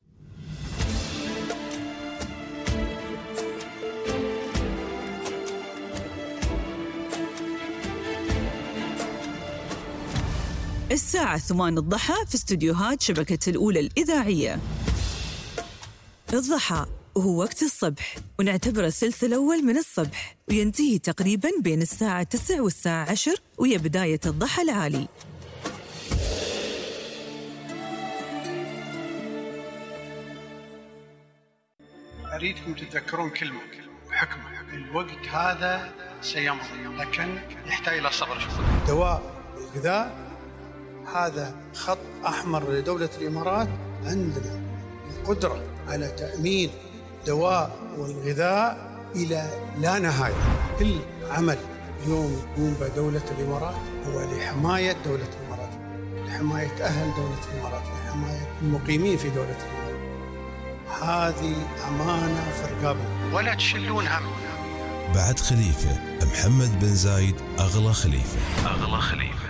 الساعة 8 الضحى في استوديوهات شبكة الأولى الإذاعية. الضحى هو وقت الصبح، ونعتبر الثلث الأول من الصبح، وينتهي تقريباً بين الساعة 9 والساعة 10، وهي بداية الضحى العالي. أريدكم تتذكرون كلمة وحكمة، الوقت هذا سيمضي لكن يحتاج إلى صبر شوي. دواء الغذاء هذا خط أحمر لدولة الإمارات، عندنا القدرة على تأمين دواء والغذاء إلى لا نهاية. كل عمل اليوم يقوم بدولة الإمارات هو لحماية دولة الإمارات، لحماية أهل دولة الإمارات، لحماية المقيمين في دولة الإمارات. هذه أمانة في رقابنا ولا تشلون هم. بعد خليفة محمد بن زايد أغلى خليفة. أغلى خليفة.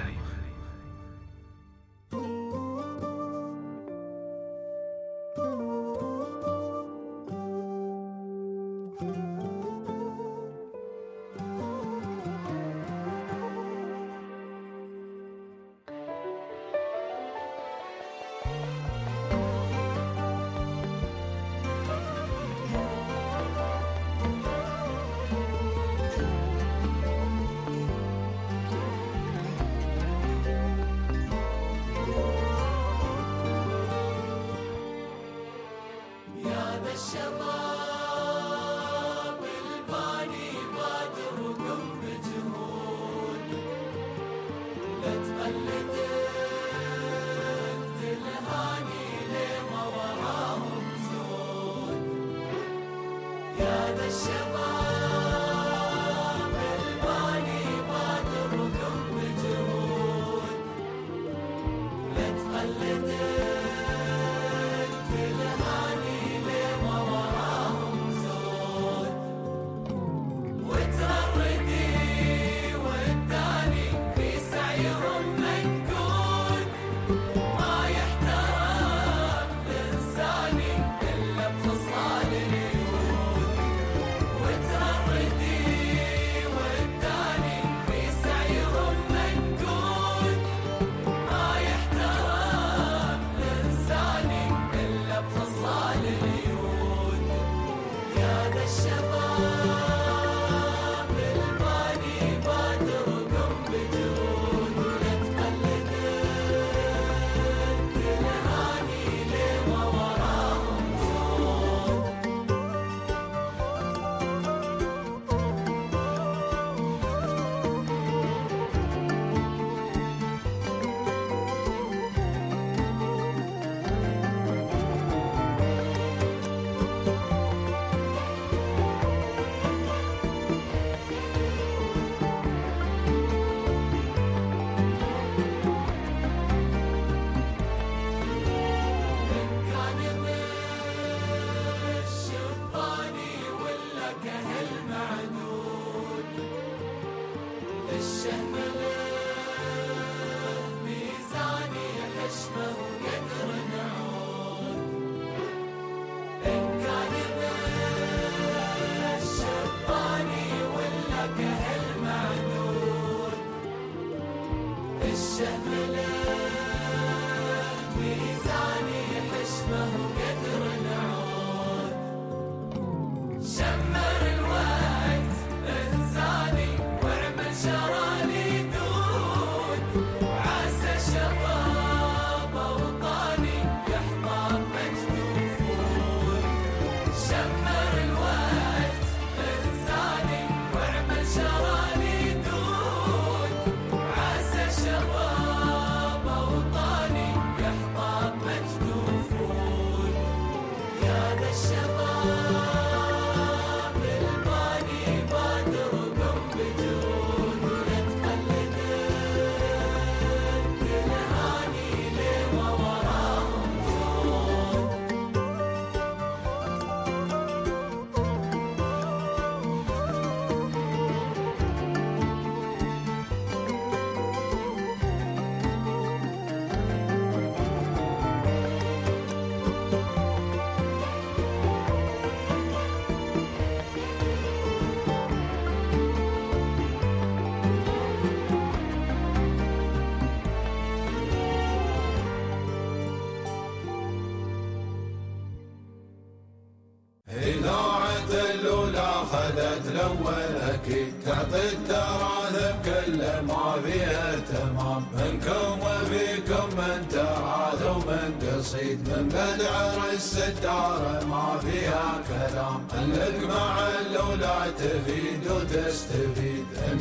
الأول أكيد تعطي التراث بكل ما فيها تمام منكم وفيكم من تراث ومن قصيد من بدعر الستار ما فيها كلام خلك مع الأولى تفيد وتستفيد 107.4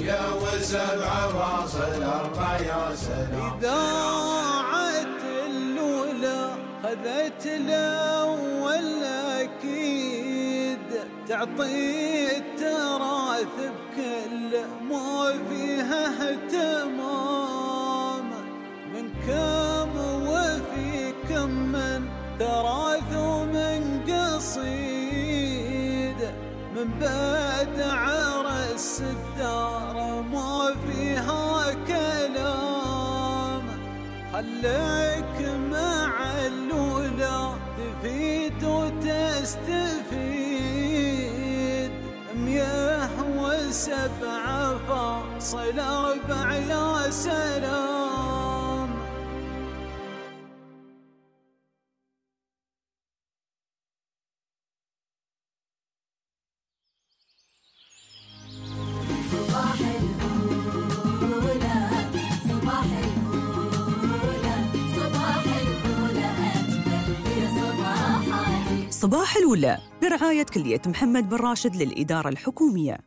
يا سلام. إذاعة الأولى خذت الأول أكيد تعطي التراث بكل ما فيها اهتمام من كم وفي كم من تراث ومن قصيد قصيد من بعد عرس الدار ما فيها كلام، خليك مع الأولى تفيد وتستفيد، 107.4 يا سلام. صباح الأولى صباح الأولى صباح الأولى أجمل في صباحاتي. صباح الأولى برعاية كلية محمد بن راشد للإدارة الحكومية.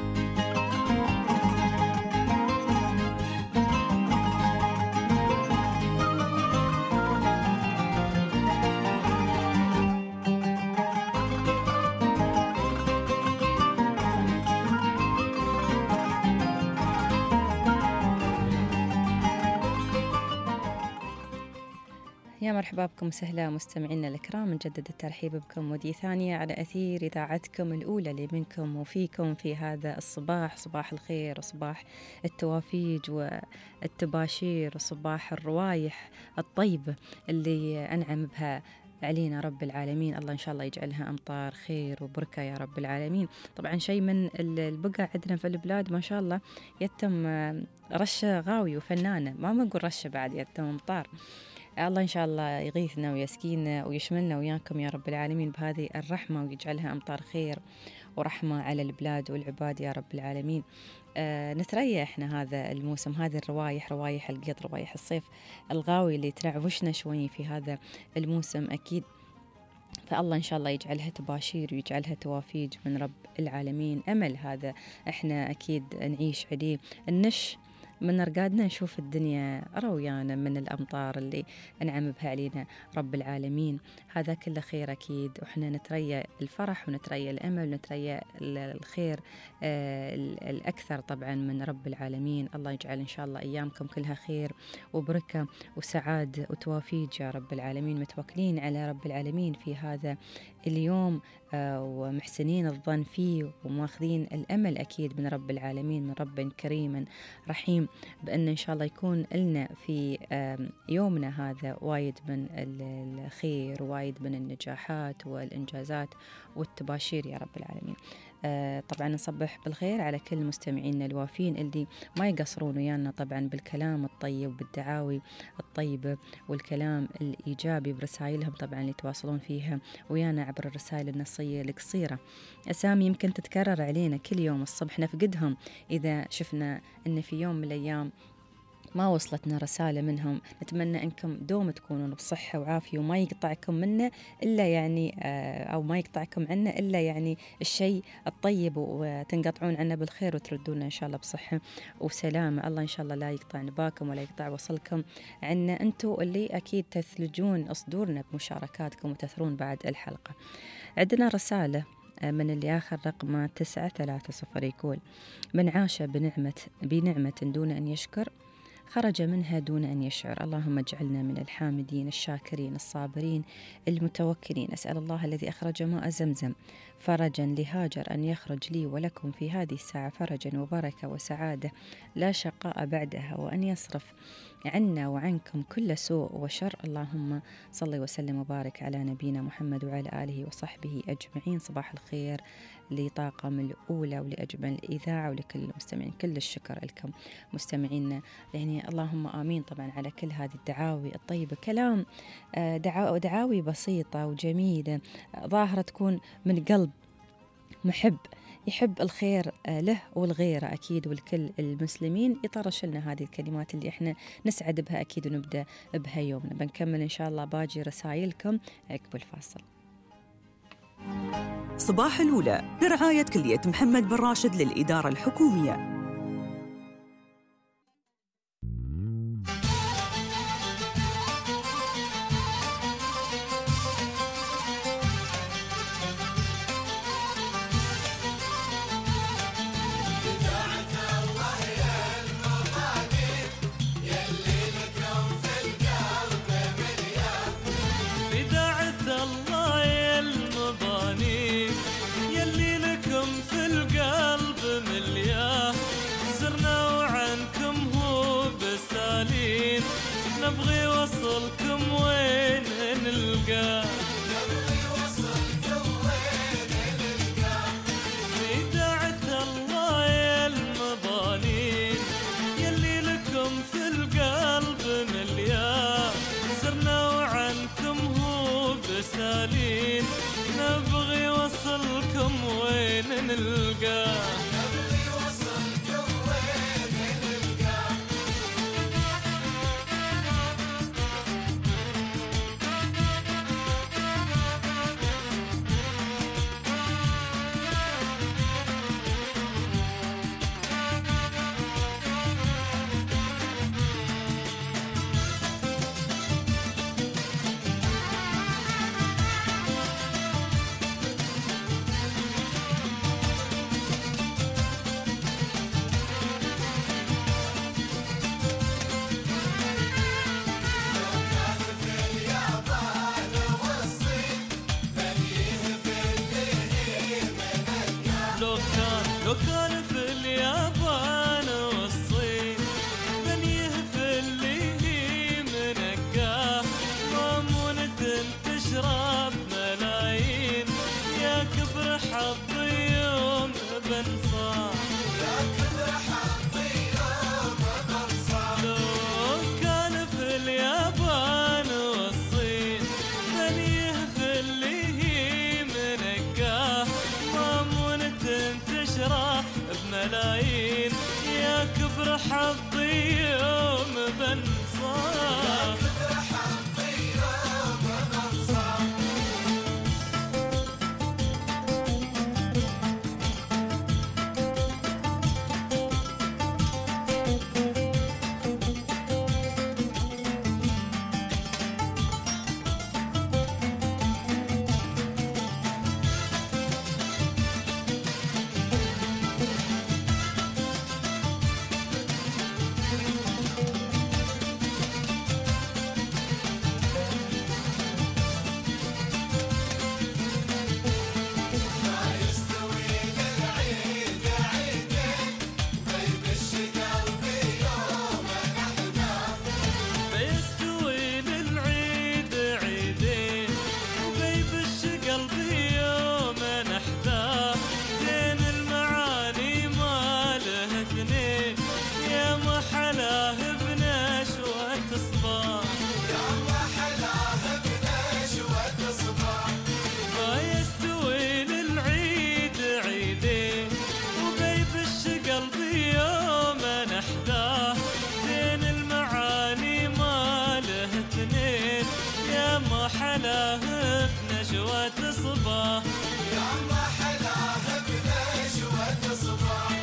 يا مرحبا بكم وسهلا مستمعينا الكرام، نجدد الترحيب بكم ودي ثانية على أثير إذاعتكم الأولى اللي منكم وفيكم في هذا الصباح، صباح الخير وصباح التوافيج والتباشير وصباح الروايح الطيبة اللي أنعم بها علينا رب العالمين. الله إن شاء الله يجعلها أمطار خير وبركة يا رب العالمين. طبعا شيء من البقع عندنا في البلاد ما شاء الله يتم رشة غاوي وفنانة، ما نقول رشة بعد، يتم أمطار. الله إن شاء الله يغيثنا ويسكينا ويشملنا وياكم يا رب العالمين بهذه الرحمة ويجعلها أمطار خير ورحمة على البلاد والعباد يا رب العالمين. نتريا إحنا هذا الموسم، هذه الروايح، روايح القط، روايح الصيف الغاوي اللي تنعوشنا شوي في هذا الموسم أكيد. فالله إن شاء الله يجعلها تباشير ويجعلها توافيج من رب العالمين. أمل هذا إحنا أكيد نعيش عليه، النش من رقادنا نشوف الدنيا رويانة من الأمطار اللي أنعم بها علينا رب العالمين. هذا كله خير أكيد، وإحنا نتريا الفرح ونتريا الأمل ونتريا الخير الأكثر طبعا من رب العالمين. الله يجعل إن شاء الله أيامكم كلها خير وبركة وسعادة وتوافيج يا رب العالمين، متوكلين على رب العالمين في هذا اليوم ومحسنين الظن فيه وماخذين الأمل أكيد من رب العالمين، من رب كريم رحيم، بأن إن شاء الله يكون لنا في يومنا هذا وايد من الخير، وايد من النجاحات والإنجازات والتباشير يا رب العالمين. طبعا نصبح بالخير على كل مستمعينا الوافين اللي ما يقصرون ويانا طبعا بالكلام الطيب بالدعاوي الطيبة والكلام الإيجابي برسائلهم طبعا اللي يتواصلون فيها ويانا عبر الرسائل النصية القصيرة. أسامي يمكن تتكرر علينا كل يوم الصبح نفقدهم إذا شفنا أن في يوم من الأيام ما وصلتنا رسالة منهم. نتمنى أنكم دوم تكونون بصحة وعافية وما يقطعكم منا إلا يعني أو ما يقطعكم عنا إلا يعني الشيء الطيب، وتنقطعون عنا بالخير وتردونا إن شاء الله بصحة وسلامة. الله إن شاء الله لا يقطع نباكم ولا يقطع وصلكم عنا، أنتوا اللي أكيد تثلجون صدورنا بمشاركاتكم وتثرون بعد الحلقة. عندنا رسالة من اللي آخر رقمه 930 يقول: من عاش بنعمة دون أن يشكر خرج منها دون أن يشعر. اللهم اجعلنا من الحامدين الشاكرين الصابرين المتوكلين. أسأل الله الذي أخرج ماء زمزم فرجا لهاجر أن يخرج لي ولكم في هذه الساعة فرجا وبركة وسعادة لا شقاء بعدها، وأن يصرف عنا وعنكم كل سوء وشر. اللهم صل وسلم وبارك على نبينا محمد وعلى آله وصحبه أجمعين. صباح الخير لطاقم الأولى ولأجمل الإذاعة ولكل المستمعين، كل الشكر لكم مستمعينا، يعني اللهم آمين طبعا على كل هذه الدعاوي الطيبة. كلام دعاوي بسيطة وجميلة ظاهرة تكون من قلب محب يحب الخير له والغير أكيد والكل المسلمين. يطرش لنا هذه الكلمات اللي احنا نسعد بها أكيد ونبدأ بها يومنا. بنكمل إن شاء الله باجي رسائلكم عقب الفاصل. صباح الأولى برعاية كلية محمد بن راشد للإدارة الحكومية. بداعة الله يا المضاني نبغي وصلكم وين نلقى في داعة الله يا المظالين يلي لكم في القلب مليان سرنا وعنكم هو بسالين نبغي وصلكم وين نلقى لو كان في اليابان والصين بنيه في اللي هي منقاه مامونة تشرب ملايين يا كبر حظي يوم بنصاه لو كان في اليابان والصين بنيه في اللي هي منقاه تشرح بملايين يا كبر حظي يوم بنصاه حلاه بنشوة صباح يا ما حلاه بنشوة صباح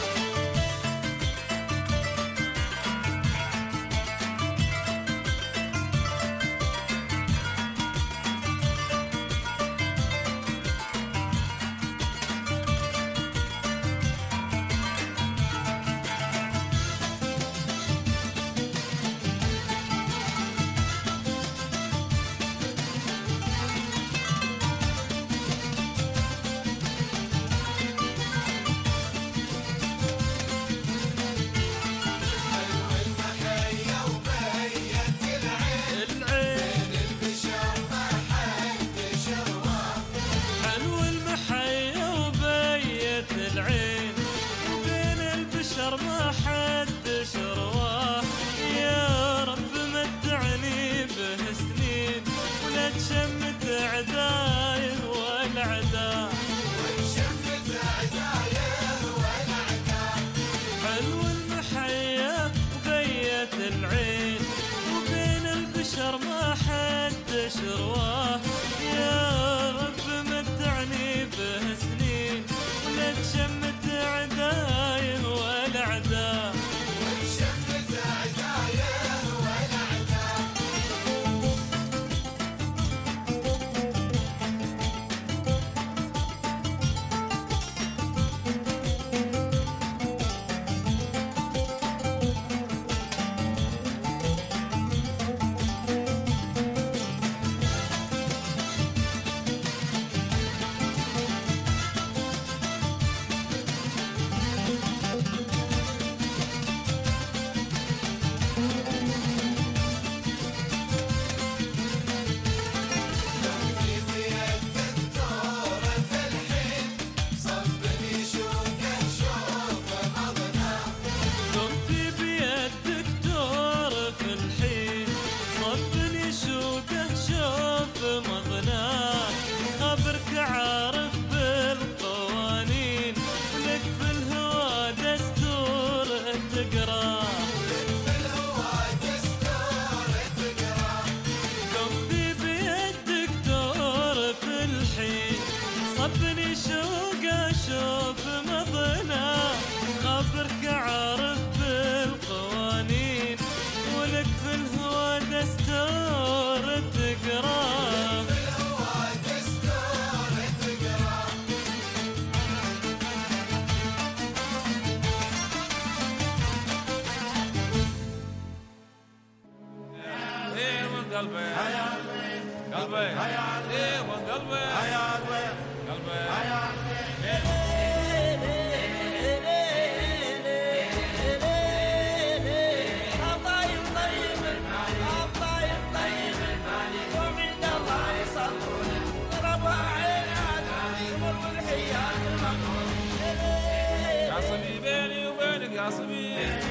ما حد شرواه يا رب متعني به سنين ولا تشمت عدايه ولا عداه وتشمت عدايه ولا عداه حلو المحيا وبيت العين وبين البشر ما حد شرواه يا رب متعني به سنين ولا تشمت عدايه ولا عداه وتشمت عدايه ولا عداه صبني شوق اشوف مضنا خبرك عارف بالقوانين ولك في الهوى دستور تقراه قلبي قلبي ايه وقلبي قلبي يا صبي بيني وبينك يا صبي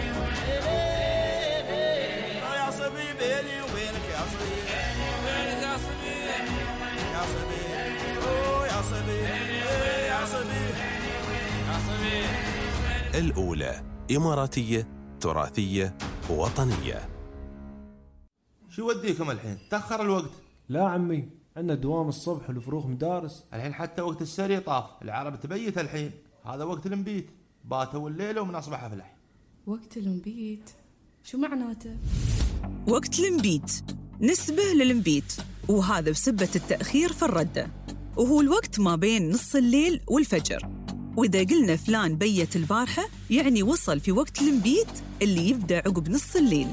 يا صبي بيني وبينك يا صبي بينك يا صبي يا صبي اوه يا صبي يا صبي يا صبي. الأولى إماراتية تراثية وطنية. شو وديكم الحين؟ تأخر الوقت. لا عمي، عندنا دوام الصبح والفروخ مدارس. الحين حتى وقت السري طاف، العرب تبيت الحين، هذا وقت المبيت، باتوا الليلة ومن أصبح أفلح. وقت المبيت؟ شو معناته؟ وقت المبيت نسبة للمبيت، وهذا بسبة التأخير في الردة، وهو الوقت ما بين نص الليل والفجر. وإذا قلنا فلان بيت البارحة يعني وصل في وقت المبيت اللي يبدأ عقب نص الليل.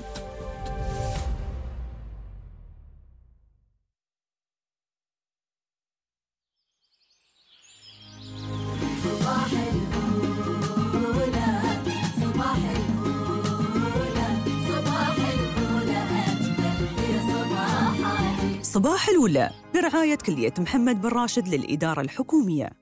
صباح الأولى برعاية كلية محمد بن راشد للإدارة الحكومية.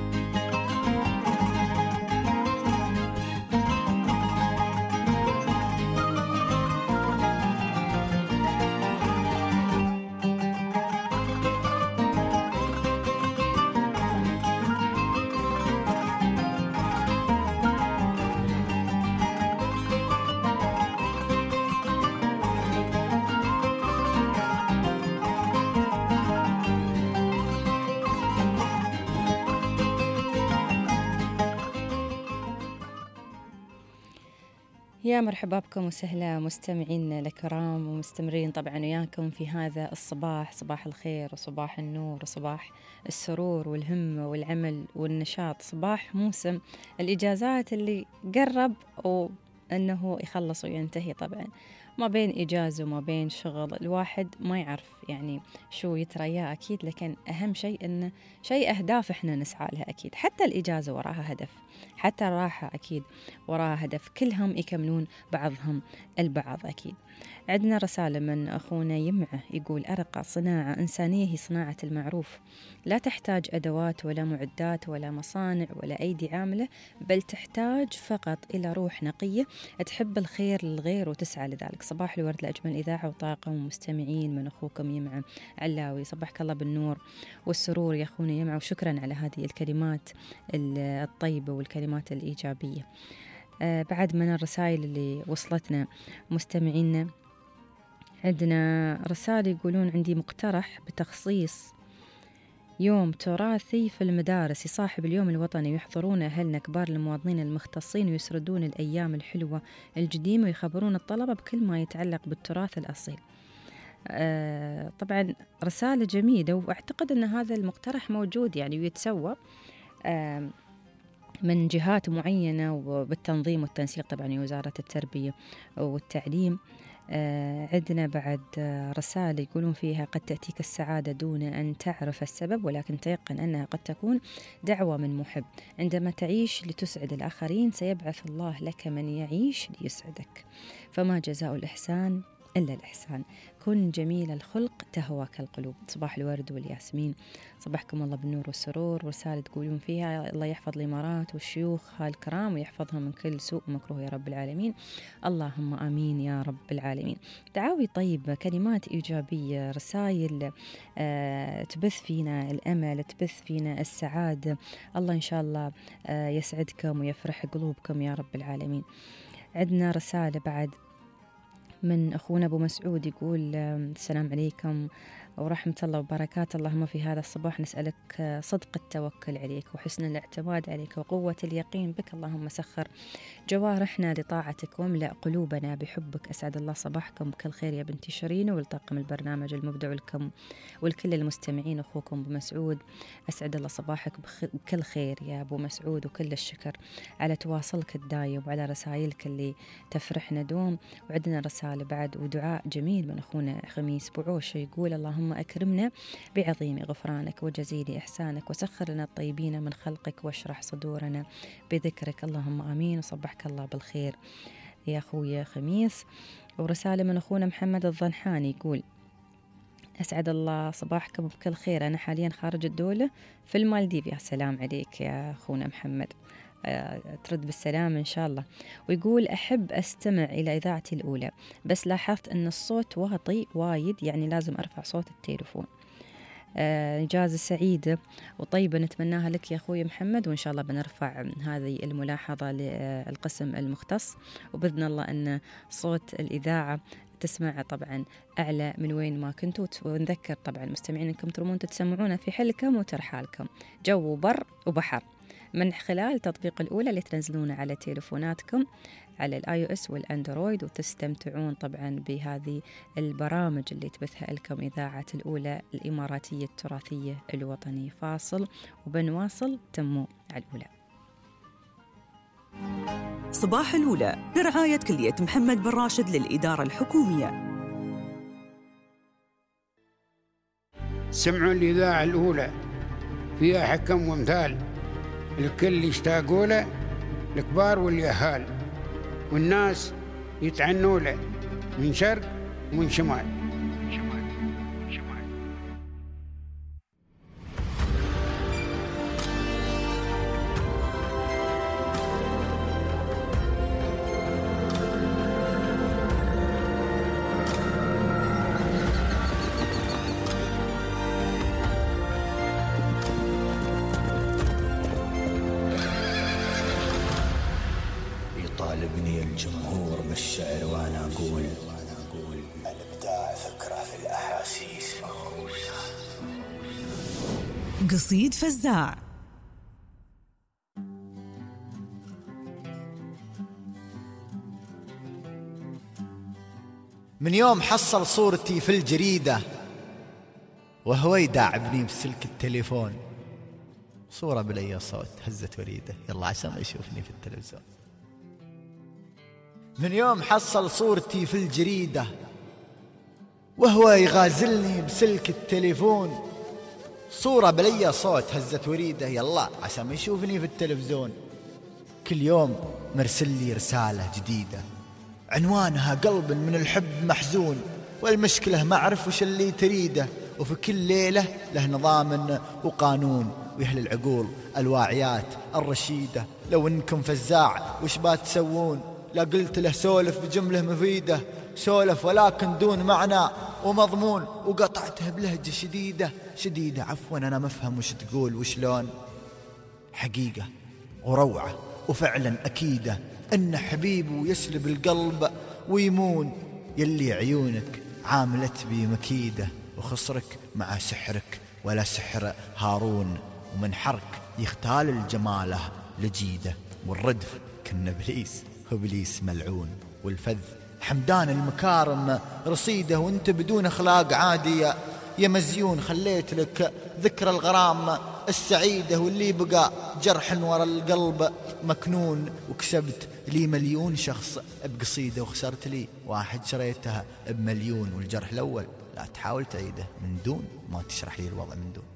يا مرحبا بكم وسهلا مستمعين الكرام، ومستمرين طبعا وياكم في هذا الصباح، صباح الخير وصباح النور وصباح السرور والهمة والعمل والنشاط، صباح موسم الإجازات اللي قرب وأنه يخلص وينتهي. طبعا ما بين إجازة وما بين شغل الواحد ما يعرف يعني شو يترياه أكيد، لكن أهم شيء أنه شيء أهداف إحنا نسعى لها أكيد. حتى الإجازة وراها هدف، حتى الراحة أكيد وراها هدف، كلهم يكملون بعضهم البعض أكيد. عندنا رسالة من أخونا يمعه يقول: أرقى صناعة إنسانية هي صناعة المعروف، لا تحتاج أدوات ولا معدات ولا مصانع ولا أيدي عاملة، بل تحتاج فقط إلى روح نقية تحب الخير للغير وتسعى لذلك. صباح الورد لأجمل إذاعة وطاقم ومستمعين من أخوكم يمعه علاوي. صبحك الله بالنور والسرور يا أخونا يمعه، وشكرا على هذه الكلمات الطيبة والكلمات الإيجابية. بعد من الرسائل اللي وصلتنا مستمعينا، عندنا رسالة يقولون: عندي مقترح بتخصيص يوم تراثي في المدارس يصاحب اليوم الوطني، ويحضرون أهلنا كبار المواطنين المختصين ويسردون الأيام الحلوة القديمة ويخبرون الطلبة بكل ما يتعلق بالتراث الأصيل. طبعا رسالة جميلة، وأعتقد أن هذا المقترح موجود يعني ويتسوى من جهات معينة وبالتنظيم والتنسيق طبعا وزارة التربية والتعليم. عندنا بعد رسالة يقولون فيها: قد تأتيك السعادة دون أن تعرف السبب، ولكن تيقن أنها قد تكون دعوة من محب. عندما تعيش لتسعد الآخرين سيبعث الله لك من يعيش ليسعدك، فما جزاء الإحسان إلا الإحسان، كن جميل الخلق تهواك القلوب. صباح الورد والياسمين، صباحكم الله بالنور والسرور. ورسالة تقولون فيها: الله يحفظ الإمارات والشيوخ الكرام ويحفظهم من كل سوء ومكروه يا رب العالمين، اللهم آمين يا رب العالمين. دعاوي طيبة، كلمات إيجابية، رسائل تبث فينا الأمل، تبث فينا السعادة. الله إن شاء الله يسعدكم ويفرح قلوبكم يا رب العالمين. عندنا رسالة بعد من أخونا أبو مسعود يقول: السلام عليكم، ورحمة الله وبركاته. اللهم في هذا الصباح نسألك صدق التوكل عليك وحسن الاعتماد عليك وقوة اليقين بك. اللهم سخر جوارحنا لطاعتك واملأ قلوبنا بحبك. أسعد الله صباحكم بكل خير يا بنتي شيرين والطاقم البرنامج المبدع ولكم والكل المستمعين. أخوكم أبو مسعود. أسعد الله صباحك بكل خير يا أبو مسعود، وكل الشكر على تواصلك الدايم وعلى رسائلك اللي تفرحنا دوم. وعندنا رسالة بعد ودعاء جميل من أخونا خميس بوعوشة، يقول اللهم أكرمنا بعظيم غفرانك وجزيل إحسانك وسخر لنا الطيبين من خلقك واشرح صدورنا بذكرك. اللهم آمين وصبحك الله بالخير يا أخويا خميس. ورسالة من أخونا محمد الضنحاني يقول أسعد الله صباحكم بكل خير، أنا حاليا خارج الدولة في المالديف. يا سلام عليك يا أخونا محمد، ترد بالسلام إن شاء الله. ويقول أحب أستمع إلى إذاعتي الأولى بس لاحظت أن الصوت واطي وايد، يعني لازم أرفع صوت التليفون. إجازة سعيدة وطيبة نتمناها لك يا أخوي محمد، وإن شاء الله بنرفع هذه الملاحظة للقسم المختص، وبإذن الله أن صوت الإذاعة تسمع طبعا أعلى من وين ما كنتوا. ونذكر طبعا المستمعين أنكم ترمون تتسمعون في حلكم وترحالكم، جو بر وبحر، من خلال تطبيق الأولى اللي تنزلونه على تليفوناتكم على iOS والأندرويد، وتستمتعون طبعا بهذه البرامج اللي تبثها لكم إذاعة الأولى الإماراتية التراثية الوطنية. فاصل وبنواصل، تموا على الأولى. صباح الأولى برعاية كلية محمد بن راشد للإدارة الحكومية. سمعوا الإذاعة الأولى فيها حكم وامثال، الكل يشتاقوا له، الكبار واليهال، والناس يتعنوا له من شرق ومن شمال. يطالبني الجمهور بالشعر وانا اقول الابداع فكره في الاحاسيس. قصيد فزاع. من يوم حصل صورتي في الجريدة وهو يداعبني بسلك التليفون، صورة بلي صوت هزت وريده، يلا عشان ما يشوفني في التلفزيون. من يوم حصل صورتي في الجريدة وهو يغازلني بسلك التليفون، صورة بلي صوت هزت وريده، يلا عشان ما يشوفني في التلفزيون. كل يوم مرسل لي رسالة جديدة عنوانها قلب من الحب محزون، والمشكلة ما أعرف وش اللي تريده، وفي كل ليلة له نظام وقانون، ويهل العقول الواعيات الرشيدة لو إنكم فزاع وش باتسوون. لا قلت له سولف بجملة مفيدة، سولف ولكن دون معنى ومضمون، وقطعته بلهجة شديدة عفوا أنا مفهم وش تقول وشلون. حقيقة وروعة وفعلا أكيدة أن حبيبه يسلب القلب ويمون، يلي عيونك عاملت بي مكيدة، وخصرك مع سحرك ولا سحر هارون، ومن حرك يختال الجماله لجيده، والردف كن إبليس وإبليس ملعون، والفذ حمدان المكارم رصيده، وانت بدون أخلاق عادية يا مزيون. خليت لك ذكر الغرام السعيدة، واللي بقى جرح ورا القلب مكنون، وكسبت لي 1,000,000 شخص بقصيدة، وخسرت لي واحد شريتها ب1,000,000. والجرح الأول لا تحاول تعيده من دون ما تشرح لي الوضع من دون.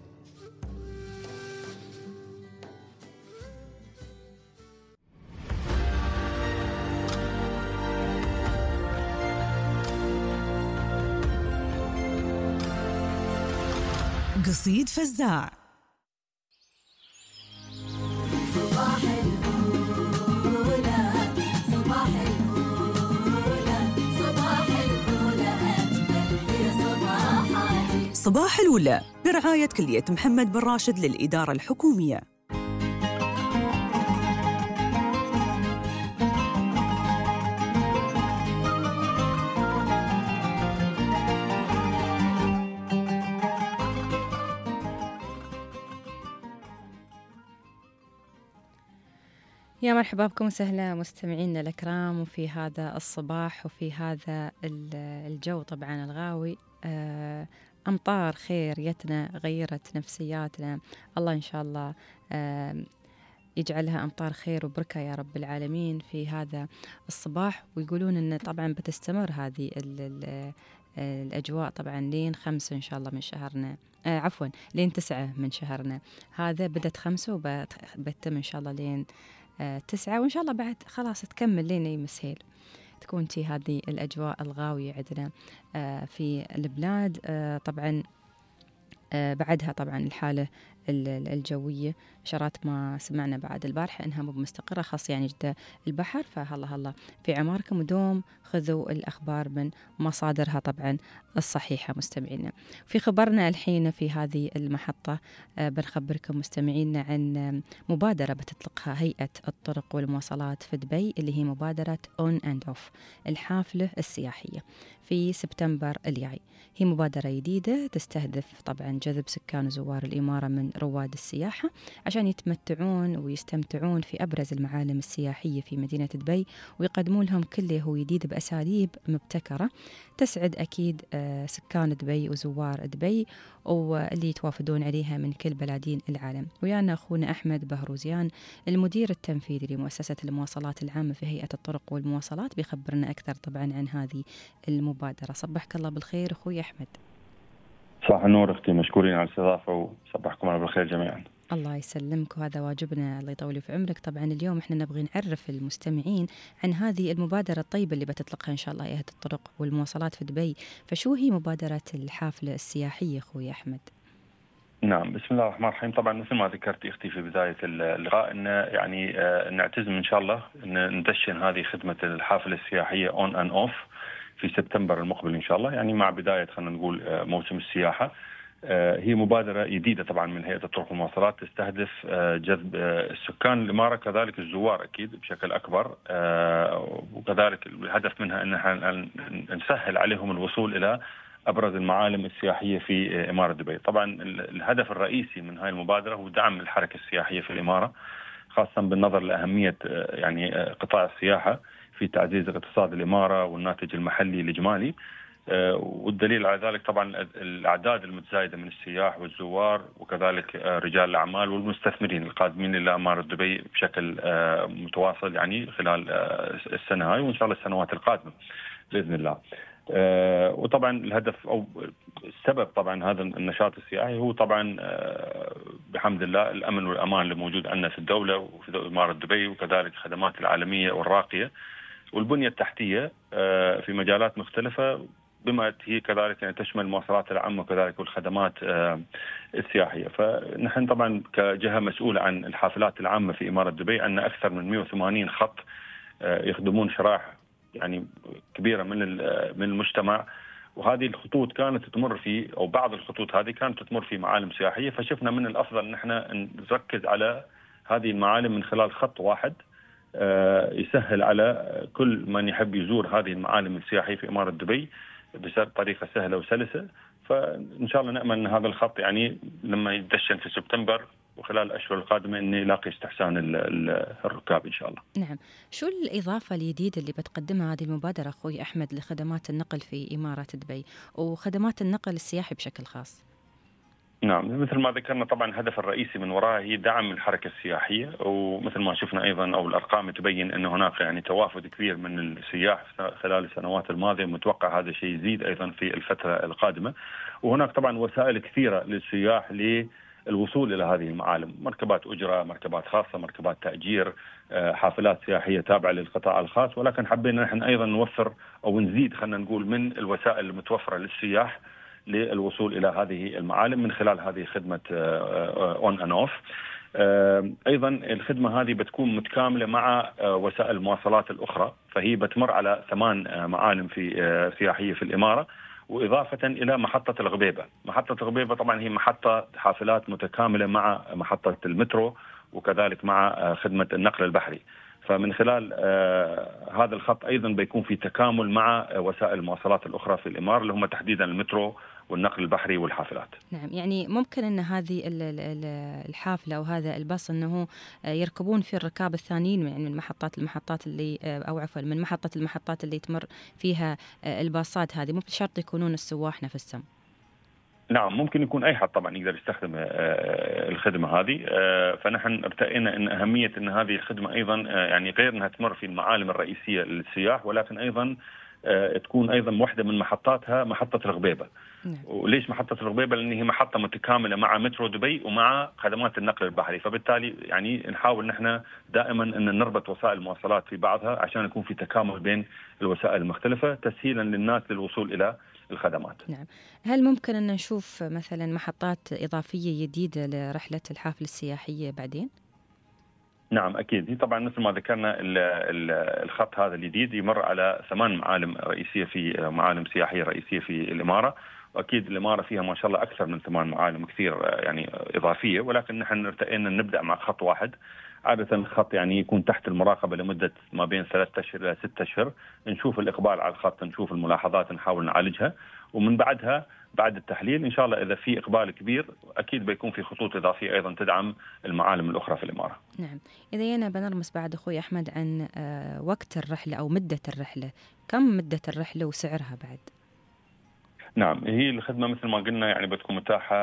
قصيد فزاع. صباح الأولى صباح الأولى صباح الأولى أجمل في صباحاتي. صباح الأولى برعاية كلية محمد بن راشد للإدارة الحكومية. يا مرحبا بكم وسهلا مستمعينا الأكرام وفي هذا الصباح وفي هذا الجو طبعا الغاوي. أمطار خير يتنا غيرت نفسياتنا، الله إن شاء الله يجعلها أمطار خير وبركة يا رب العالمين في هذا الصباح. ويقولون أن طبعا بتستمر هذه الأجواء طبعا لين 5 إن شاء الله من شهرنا، عفوا لين 9 من شهرنا هذا. بدت 5 وبتتم إن شاء الله لين 9، وإن شاء الله بعد خلاص تكمل لين يمس هيل تكون هذه الأجواء الغاوية عندنا في البلاد. طبعا بعدها طبعا الحالة الجوية شرات ما سمعنا بعد البارحة إنها مو مستقرة، خاص يعني جدة البحر. فهلا في عماركم ودوم خذوا الأخبار من مصادرها طبعا الصحيحة مستمعينا. في خبرنا الحين في هذه المحطة بنخبركم مستمعينا عن مبادرة بتطلقها هيئة الطرق والمواصلات في دبي، اللي هي مبادرة On and Off الحافلة السياحية في سبتمبر الجاي. هي مبادرة جديدة تستهدف طبعا جذب سكان وزوار الإمارة من رواد السياحة عشان يتمتعون ويستمتعون في أبرز المعالم السياحية في مدينة دبي، ويقدمون لهم كل هو جديد بأساليب مبتكرة تسعد أكيد سكان دبي وزوار دبي واللي يتوافدون عليها من كل بلادين العالم. ويانا أخونا أحمد بهروزيان المدير التنفيذي لمؤسسة المواصلات العامة في هيئة الطرق والمواصلات بيخبرنا أكثر طبعا عن هذه المبادرة. صبحك الله بالخير أخوي أحمد. صباح النور أختي، مشكورين على الاستضافة وصبحكم الله بالخير جميعا. الله يسلمك وهذا واجبنا، الله يطول في عمرك. طبعا اليوم احنا نبغي نعرف المستمعين عن هذه المبادرة الطيبة اللي بتطلقها إن شاء الله هيئة الطرق والمواصلات في دبي. فشو هي مبادرة الحافلة السياحية أخوي أحمد؟ نعم، بسم الله الرحمن الرحيم. طبعا مثل ما ذكرت اختي في بداية اللقاء ان يعني نعتزم ان شاء الله ان ندشن هذه خدمة الحافلة السياحية On and Off في سبتمبر المقبل ان شاء الله، يعني مع بداية خلينا نقول موسم السياحة. هي مبادرة جديدة طبعا من هيئة الطرق والمواصلات تستهدف جذب السكان الإمارة كذلك الزوار أكيد بشكل أكبر، وكذلك الهدف منها أن نسهل عليهم الوصول إلى أبرز المعالم السياحية في إمارة دبي. طبعا الهدف الرئيسي من هاي المبادرة هو دعم الحركة السياحية في الإمارة، خاصة بالنظر لأهمية يعني قطاع السياحة في تعزيز اقتصاد الإمارة والناتج المحلي الإجمالي. والدليل على ذلك طبعا الأعداد المتزايدة من السياح والزوار وكذلك رجال الأعمال والمستثمرين القادمين إلى إمارة دبي بشكل متواصل يعني خلال السنة هاي وإن شاء الله السنوات القادمة بإذن الله. وطبعا الهدف أو السبب طبعا هذا النشاط السياحي هو طبعا بحمد الله الأمن والأمان اللي موجود عندنا في الدولة وفي إمارة دبي، وكذلك الخدمات العالمية والراقية والبنية التحتية في مجالات مختلفة بما هي كذلك يعني تشمل المواصلات العامة وكذلك والخدمات السياحية. فنحن طبعا كجهة مسؤولة عن الحافلات العامة في إمارة دبي عندنا أكثر من 180 خط يخدمون شرائح يعني كبيرة من المجتمع، وهذه الخطوط كانت تمر في أو بعض الخطوط هذه كانت تمر في معالم سياحية، فشفنا من الأفضل أن احنا نركز على هذه المعالم من خلال خط واحد يسهل على كل من يحب يزور هذه المعالم السياحية في إمارة دبي بطريقة سهلة وسلسة. فإن شاء الله نأمل أن هذا الخط يعني لما يدشن في سبتمبر وخلال الأشهر القادمة أن يلاقي استحسان الركاب إن شاء الله. نعم، شو الإضافة الجديدة اللي بتقدمها هذه المبادرة أخوي أحمد لخدمات النقل في إمارة دبي وخدمات النقل السياحي بشكل خاص؟ نعم، مثل ما ذكرنا طبعا الهدف الرئيسي من وراء هي دعم الحركة السياحية، ومثل ما شفنا أيضا أو الأرقام تبين أن هناك يعني توافد كبير من السياح خلال السنوات الماضية، متوقع هذا الشيء يزيد أيضا في الفترة القادمة. وهناك طبعا وسائل كثيرة للسياح للوصول إلى هذه المعالم، مركبات أجرة، مركبات خاصة، مركبات تأجير، حافلات سياحية تابعة للقطاع الخاص، ولكن حبينا نحن أيضا نوفر أو نزيد خلينا نقول من الوسائل المتوفرة للسياح للوصول إلى هذه المعالم من خلال هذه خدمة On and Off. أيضا الخدمة هذه بتكون متكاملة مع وسائل المواصلات الأخرى، فهي بتمر على 8 معالم سياحية في الإمارة، وإضافة إلى محطة الغبيبة. محطة الغبيبة طبعا هي محطة حافلات متكاملة مع محطة المترو وكذلك مع خدمة النقل البحري. فمن خلال هذا الخط أيضا بيكون في تكامل مع وسائل المواصلات الأخرى في الإمارة اللي هم تحديدا المترو والنقل البحري والحافلات. نعم، يعني ممكن أن هذه الحافلة أو هذا الباص أنه يركبون في الركاب الثانيين، يعني من المحطات اللي أو عفوا من محطة المحطات اللي تمر فيها الباصات هذه، مو بشرط يكونون السواح نفسهم. نعم، ممكن يكون أي حد طبعا يقدر يستخدم الخدمة هذه. فنحن ارتأينا أن أهمية أن هذه الخدمة أيضا يعني غير أنها تمر في المعالم الرئيسية للسياح، ولكن أيضا تكون أيضا واحدة من محطاتها محطة الغبيبة. وليش محطة الغبيبة؟ لأن هي محطة متكاملة مع مترو دبي ومع خدمات النقل البحري، فبالتالي يعني نحاول نحن دائما أن نربط وسائل المواصلات في بعضها عشان يكون في تكامل بين الوسائل المختلفة تسهيلا للناس للوصول إلى الخدمات. نعم، هل ممكن أن نشوف مثلا محطات إضافية جديدة لرحلة الحافلة السياحية بعدين؟ نعم أكيد. هي طبعا مثل ما ذكرنا الخط هذا الجديد يمر على 8 معالم رئيسية في معالم سياحية رئيسية في الإمارة، وأكيد الإمارة فيها ما شاء الله أكثر من 8 معالم كثير يعني إضافية، ولكن نحن ارتئينا نبدأ مع خط واحد. عادة الخط يعني يكون تحت المراقبة لمدة ما بين 3 أشهر إلى 6 أشهر، نشوف الإقبال على الخط، نشوف الملاحظات، نحاول نعالجها، ومن بعدها بعد التحليل إن شاء الله إذا في إقبال كبير أكيد بيكون في خطوط إضافية أيضا تدعم المعالم الأخرى في الإمارة. نعم، إذا أنا بنرمس بعد أخوي أحمد عن وقت الرحلة أو مدة الرحلة، كم مدة الرحلة وسعرها بعد؟ نعم، هي الخدمة مثل ما قلنا يعني بتكون متاحة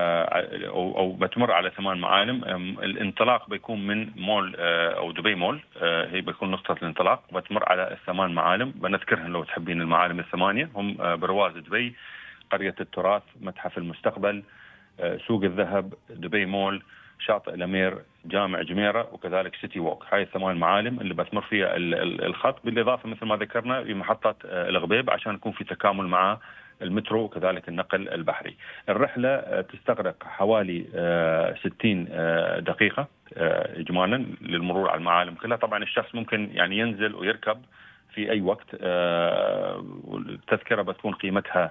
أو بتمر على 8 معالم. الانطلاق بيكون من مول أو دبي مول، هي بيكون نقطة الانطلاق، بتمر على 8 معالم بنذكرهم لو تحبين. المعالم 8 هم برواز دبي، قرية التراث، متحف المستقبل، سوق الذهب، دبي مول، شاطئ الأمير، جامع جميرة، وكذلك سيتي ووك. هاي 8 معالم اللي بتمر فيها الخط، بالإضافة مثل ما ذكرنا بمحطة الغبيب عشان يكون في تكامل مع المترو وكذلك النقل البحري. الرحلة تستغرق حوالي 60 دقيقة إجمالا للمرور على المعالم كلها. طبعا الشخص ممكن يعني ينزل ويركب في أي وقت. التذكرة بتكون قيمتها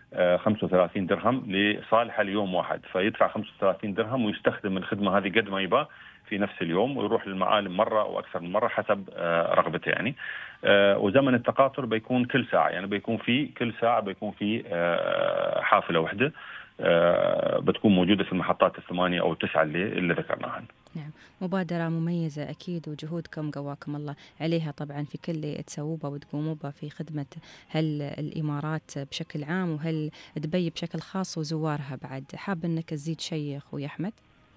35 درهم لصالحة ليوم واحد، فيدفع 35 درهم ويستخدم الخدمة هذه قد ما يبغى في نفس اليوم، ويروح للمعالم مرة أو أكثر من مرة حسب رغبته يعني. وزمن التقاطر بيكون كل ساعة، يعني بيكون في كل ساعة بيكون في حافلة واحدة بتكون موجودة في المحطات 8 أو 9 اللي ذكرناها. نعم، مبادرة مميزة أكيد، وجهودكم قواكم الله عليها طبعا في كل اللي تسووه وتقوموا به في خدمة هل الإمارات بشكل عام وهل دبي بشكل خاص وزوارها بعد. حاب أنك تزيد شيء أخوي أحمد؟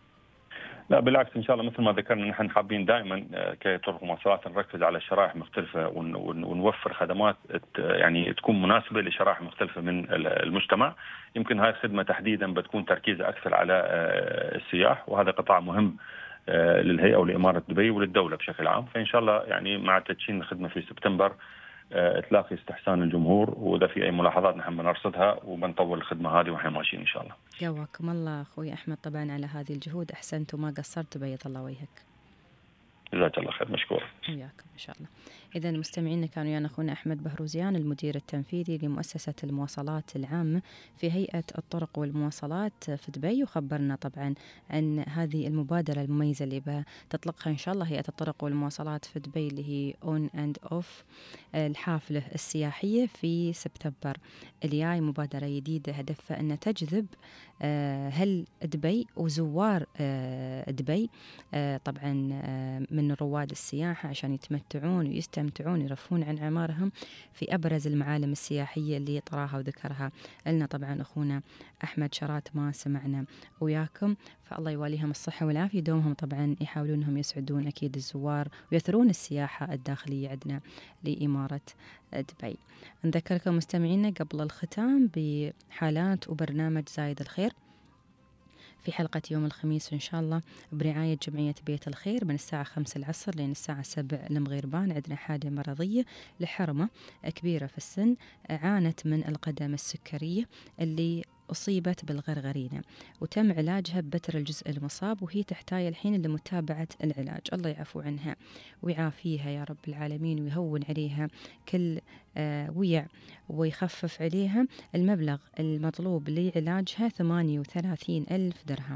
لا بالعكس، إن شاء الله مثل ما ذكرنا نحن حابين دائما كطرق مواصلات نركز على شرائح مختلفة ونوفر خدمات يعني تكون مناسبة لشرائح مختلفة من المجتمع. يمكن هاي الخدمة تحديدا بتكون تركيزها أكثر على السياح، وهذا قطاع مهم للهيئة ولإمارة دبي وللدولة بشكل عام. فإن شاء الله يعني مع تدشين الخدمة في سبتمبر تلاقي استحسان الجمهور، وإذا في أي ملاحظات نحن بنرصدها وبنطور الخدمة هذه وإحنا ماشيين إن شاء الله. قواكم الله أخوي أحمد طبعا على هذه الجهود، أحسنت وما قصرت، بيض الله وجهك. جزاك الله خير، مشكور. وياكم إن شاء الله. إذا مستمعينا كانوا ويانا أخونا أحمد بهروزيان المدير التنفيذي لمؤسسة المواصلات العامة في هيئة الطرق والمواصلات في دبي، وخبرنا طبعا عن هذه المبادرة المميزة اللي بتطلقها إن شاء الله هيئة الطرق والمواصلات في دبي اللي هي On and Off الحافلة السياحية في سبتمبر الجاي. مبادرة جديدة هدفها أن تجذب هل دبي وزوار دبي طبعا من رواد السياحة عشان يتمتعون ويستمتعون يرفون عن عمارهم في أبرز المعالم السياحية اللي طراها وذكرها لنا طبعا أخونا أحمد شرات ما سمعنا وياكم. فالله يواليهم الصحة والعافية، دومهم طبعا يحاولون أنهم يسعدون أكيد الزوار ويثرون السياحة الداخلية عندنا لإمارة دبي. نذكركم مستمعينا قبل الختام بحالات وبرنامج زايد الخير في حلقة يوم الخميس إن شاء الله برعاية جمعية بيت الخير من الساعة 5 العصر لين الساعة 7 المغربان. عندنا حالة مرضية لحرمة كبيرة في السن عانت من القدم السكرية اللي أصيبت بالغرغرينة وتم علاجها ببتر الجزء المصاب، وهي تحتاج الحين لمتابعة العلاج. الله يعفو عنها ويعافيها يا رب العالمين ويهون عليها كل ويع ويخفف عليها. المبلغ المطلوب لعلاجها 38,000 درهم.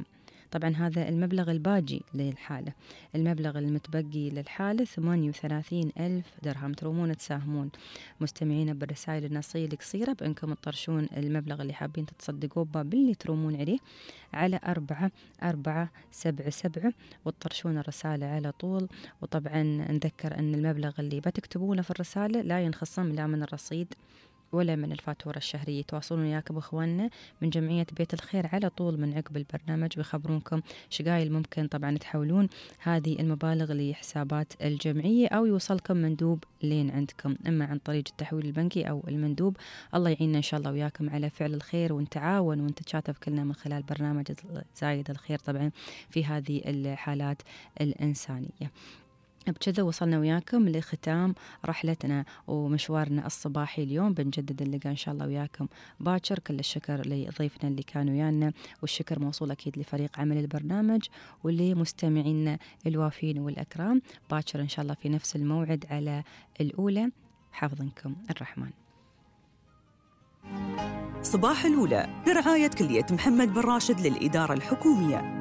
طبعا هذا المبلغ الباجي للحالة. المبلغ المتبقي للحالة 38,000 درهم. ترومون تساهمون مستمعين بالرسائل النصية القصيرة بأنكم تطرشون المبلغ اللي حابين تتصدقوا به باللي ترومون عليه على 4477 وتطرشون الرسالة على طول. وطبعا نذكر أن المبلغ اللي بتكتبونه في الرسالة لا ينخصم لا من الرصيد ولا من الفاتورة الشهرية. يتواصلون وياكم أخواننا من جمعية بيت الخير على طول من عقب البرنامج ويخبرونكم شقايل ممكن طبعا تحولون هذه المبالغ لحسابات الجمعية أو يوصلكم مندوب لين عندكم إما عن طريق التحويل البنكي أو المندوب. الله يعيننا إن شاء الله وياكم على فعل الخير ونتعاون ونتشاتف كلنا من خلال برنامج زايد الخير طبعا في هذه الحالات الإنسانية. بكذا وصلنا وياكم لختام رحلتنا ومشوارنا الصباحي اليوم. بنجدد اللقاء إن شاء الله وياكم باكر. كل الشكر لضيفنا اللي كانوا ويانا والشكر موصول أكيد لفريق عمل البرنامج ولمستمعينا الوافين والأكرام. باكر إن شاء الله في نفس الموعد على الأولى. حافظنكم الرحمن. صباح الأولى برعاية كلية محمد بن راشد للإدارة الحكومية.